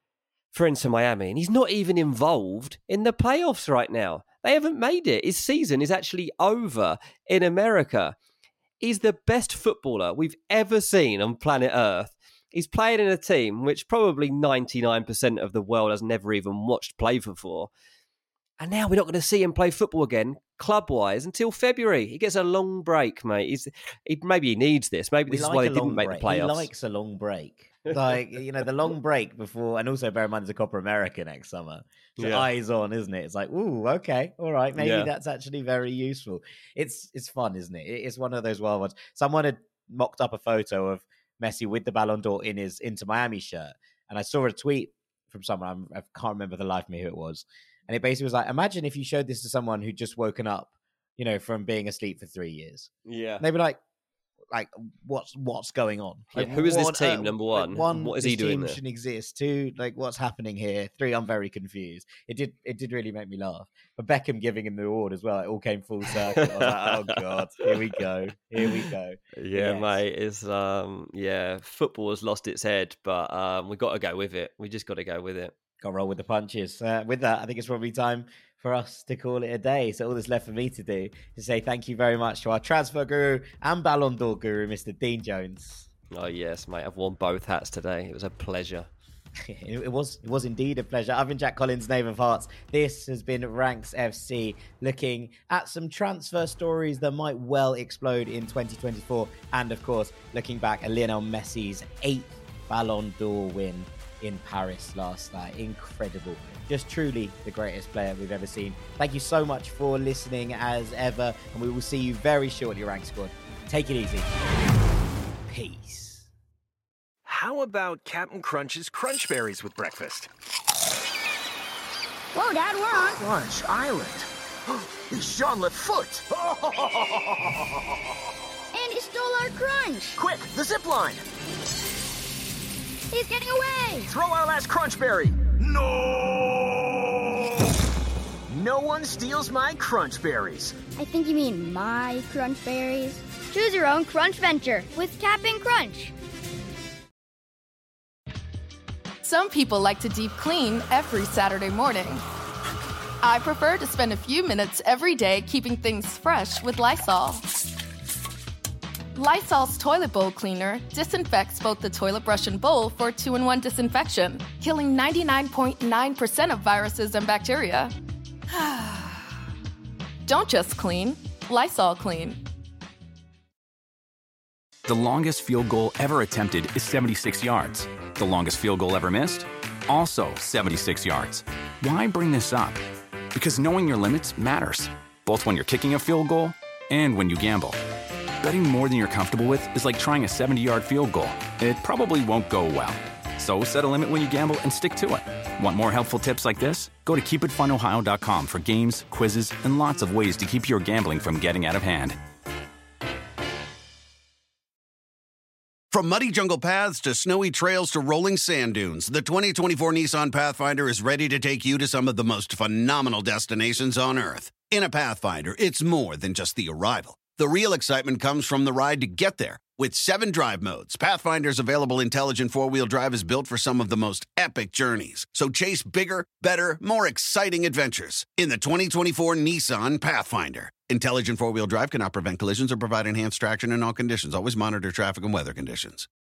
Speaker 9: for Inter Miami, and he's not even involved in the playoffs right now. They haven't made it. His season is actually over in America. He's the best footballer we've ever seen on planet Earth. He's playing in a team which probably ninety-nine percent of the world has never even watched play before. And now we're not going to see him play football again, club-wise, until February. He gets a long break, mate. He's, he, maybe he needs this. Maybe this we is like why they didn't make
Speaker 8: break.
Speaker 9: the playoffs.
Speaker 8: He likes a long break. Like, you know, the long break before, and also bear in mind there's a Copa America next summer. So yeah. Eyes on, isn't it? It's like, ooh, okay, all right, maybe yeah. that's actually very useful. It's it's fun, isn't it? It's one of those wild ones. Someone had mocked up a photo of Messi with the Ballon d'Or in his Inter Miami shirt, and I saw a tweet from someone, I can't remember the life of me who it was, and it basically was like, imagine if you showed this to someone who'd just woken up, you know, from being asleep for three years.
Speaker 9: Yeah.
Speaker 8: And they'd be like, like, what's what's going on? Like,
Speaker 9: yeah, who is this
Speaker 8: what,
Speaker 9: team,
Speaker 8: uh,
Speaker 9: number one?
Speaker 8: Like, one,
Speaker 9: what is
Speaker 8: this
Speaker 9: he doing
Speaker 8: team
Speaker 9: there?
Speaker 8: Shouldn't exist. Two, like, what's happening here? Three, I'm very confused. It did it did really make me laugh. But Beckham giving him the award as well, it all came full circle. I was like, oh, God, here we go. Here we go.
Speaker 9: Yeah,
Speaker 8: yes.
Speaker 9: mate, it's, um, yeah, football has lost its head, but um, we've got to go with it. We just got to go with it.
Speaker 8: Got to roll with the punches. Uh, with that, I think it's probably time for us to call it a day. So all that's left for me to do is say thank you very much to our transfer guru and Ballon d'Or guru, Mister Dean Jones.
Speaker 9: Oh yes, mate, I've worn both hats today. It was a pleasure.
Speaker 8: it, it was it was indeed a pleasure. I've been Jack Collins, Knave of Hearts. This has been Ranks F C, looking at some transfer stories that might well explode in twenty twenty-four, and of course looking back at Lionel Messi's eighth Ballon d'Or win in Paris last night. Incredible. Just truly the greatest player we've ever seen. Thank you so much for listening as ever, and we will see you very shortly, Rank Squad. Take it easy. Peace.
Speaker 10: How about Captain Crunch's Crunch Berries with breakfast?
Speaker 11: Whoa, Dad, we're on
Speaker 10: Crunch Island. It's Jean-Lefort.
Speaker 11: And he stole our crunch.
Speaker 10: Quick, the zip line.
Speaker 11: He's getting away.
Speaker 10: Throw our last Crunch Berry. No! No one steals my Crunch Berries.
Speaker 11: I think you mean my Crunch Berries. Choose your own Crunch venture with Cap'n Crunch.
Speaker 12: Some people like to deep clean every Saturday morning. I prefer to spend a few minutes every day keeping things fresh with Lysol. Lysol's toilet bowl cleaner disinfects both the toilet brush and bowl for two in one disinfection, killing ninety-nine point nine percent of viruses and bacteria. Don't just clean, Lysol clean.
Speaker 2: The longest field goal ever attempted is seventy-six yards. The longest field goal ever missed? Also seventy-six yards. Why bring this up? Because knowing your limits matters, both when you're kicking a field goal and when you gamble. Betting more than you're comfortable with is like trying a seventy-yard field goal. It probably won't go well. So set a limit when you gamble and stick to it. Want more helpful tips like this? Go to keep it fun ohio dot com for games, quizzes, and lots of ways to keep your gambling from getting out of hand.
Speaker 3: From muddy jungle paths to snowy trails to rolling sand dunes, the twenty twenty-four Nissan Pathfinder is ready to take you to some of the most phenomenal destinations on Earth. In a Pathfinder, it's more than just the arrival. The real excitement comes from the ride to get there. With seven drive modes, Pathfinder's available intelligent four-wheel drive is built for some of the most epic journeys. So chase bigger, better, more exciting adventures in the twenty twenty-four Nissan Pathfinder. Intelligent four-wheel drive cannot prevent collisions or provide enhanced traction in all conditions. Always monitor traffic and weather conditions.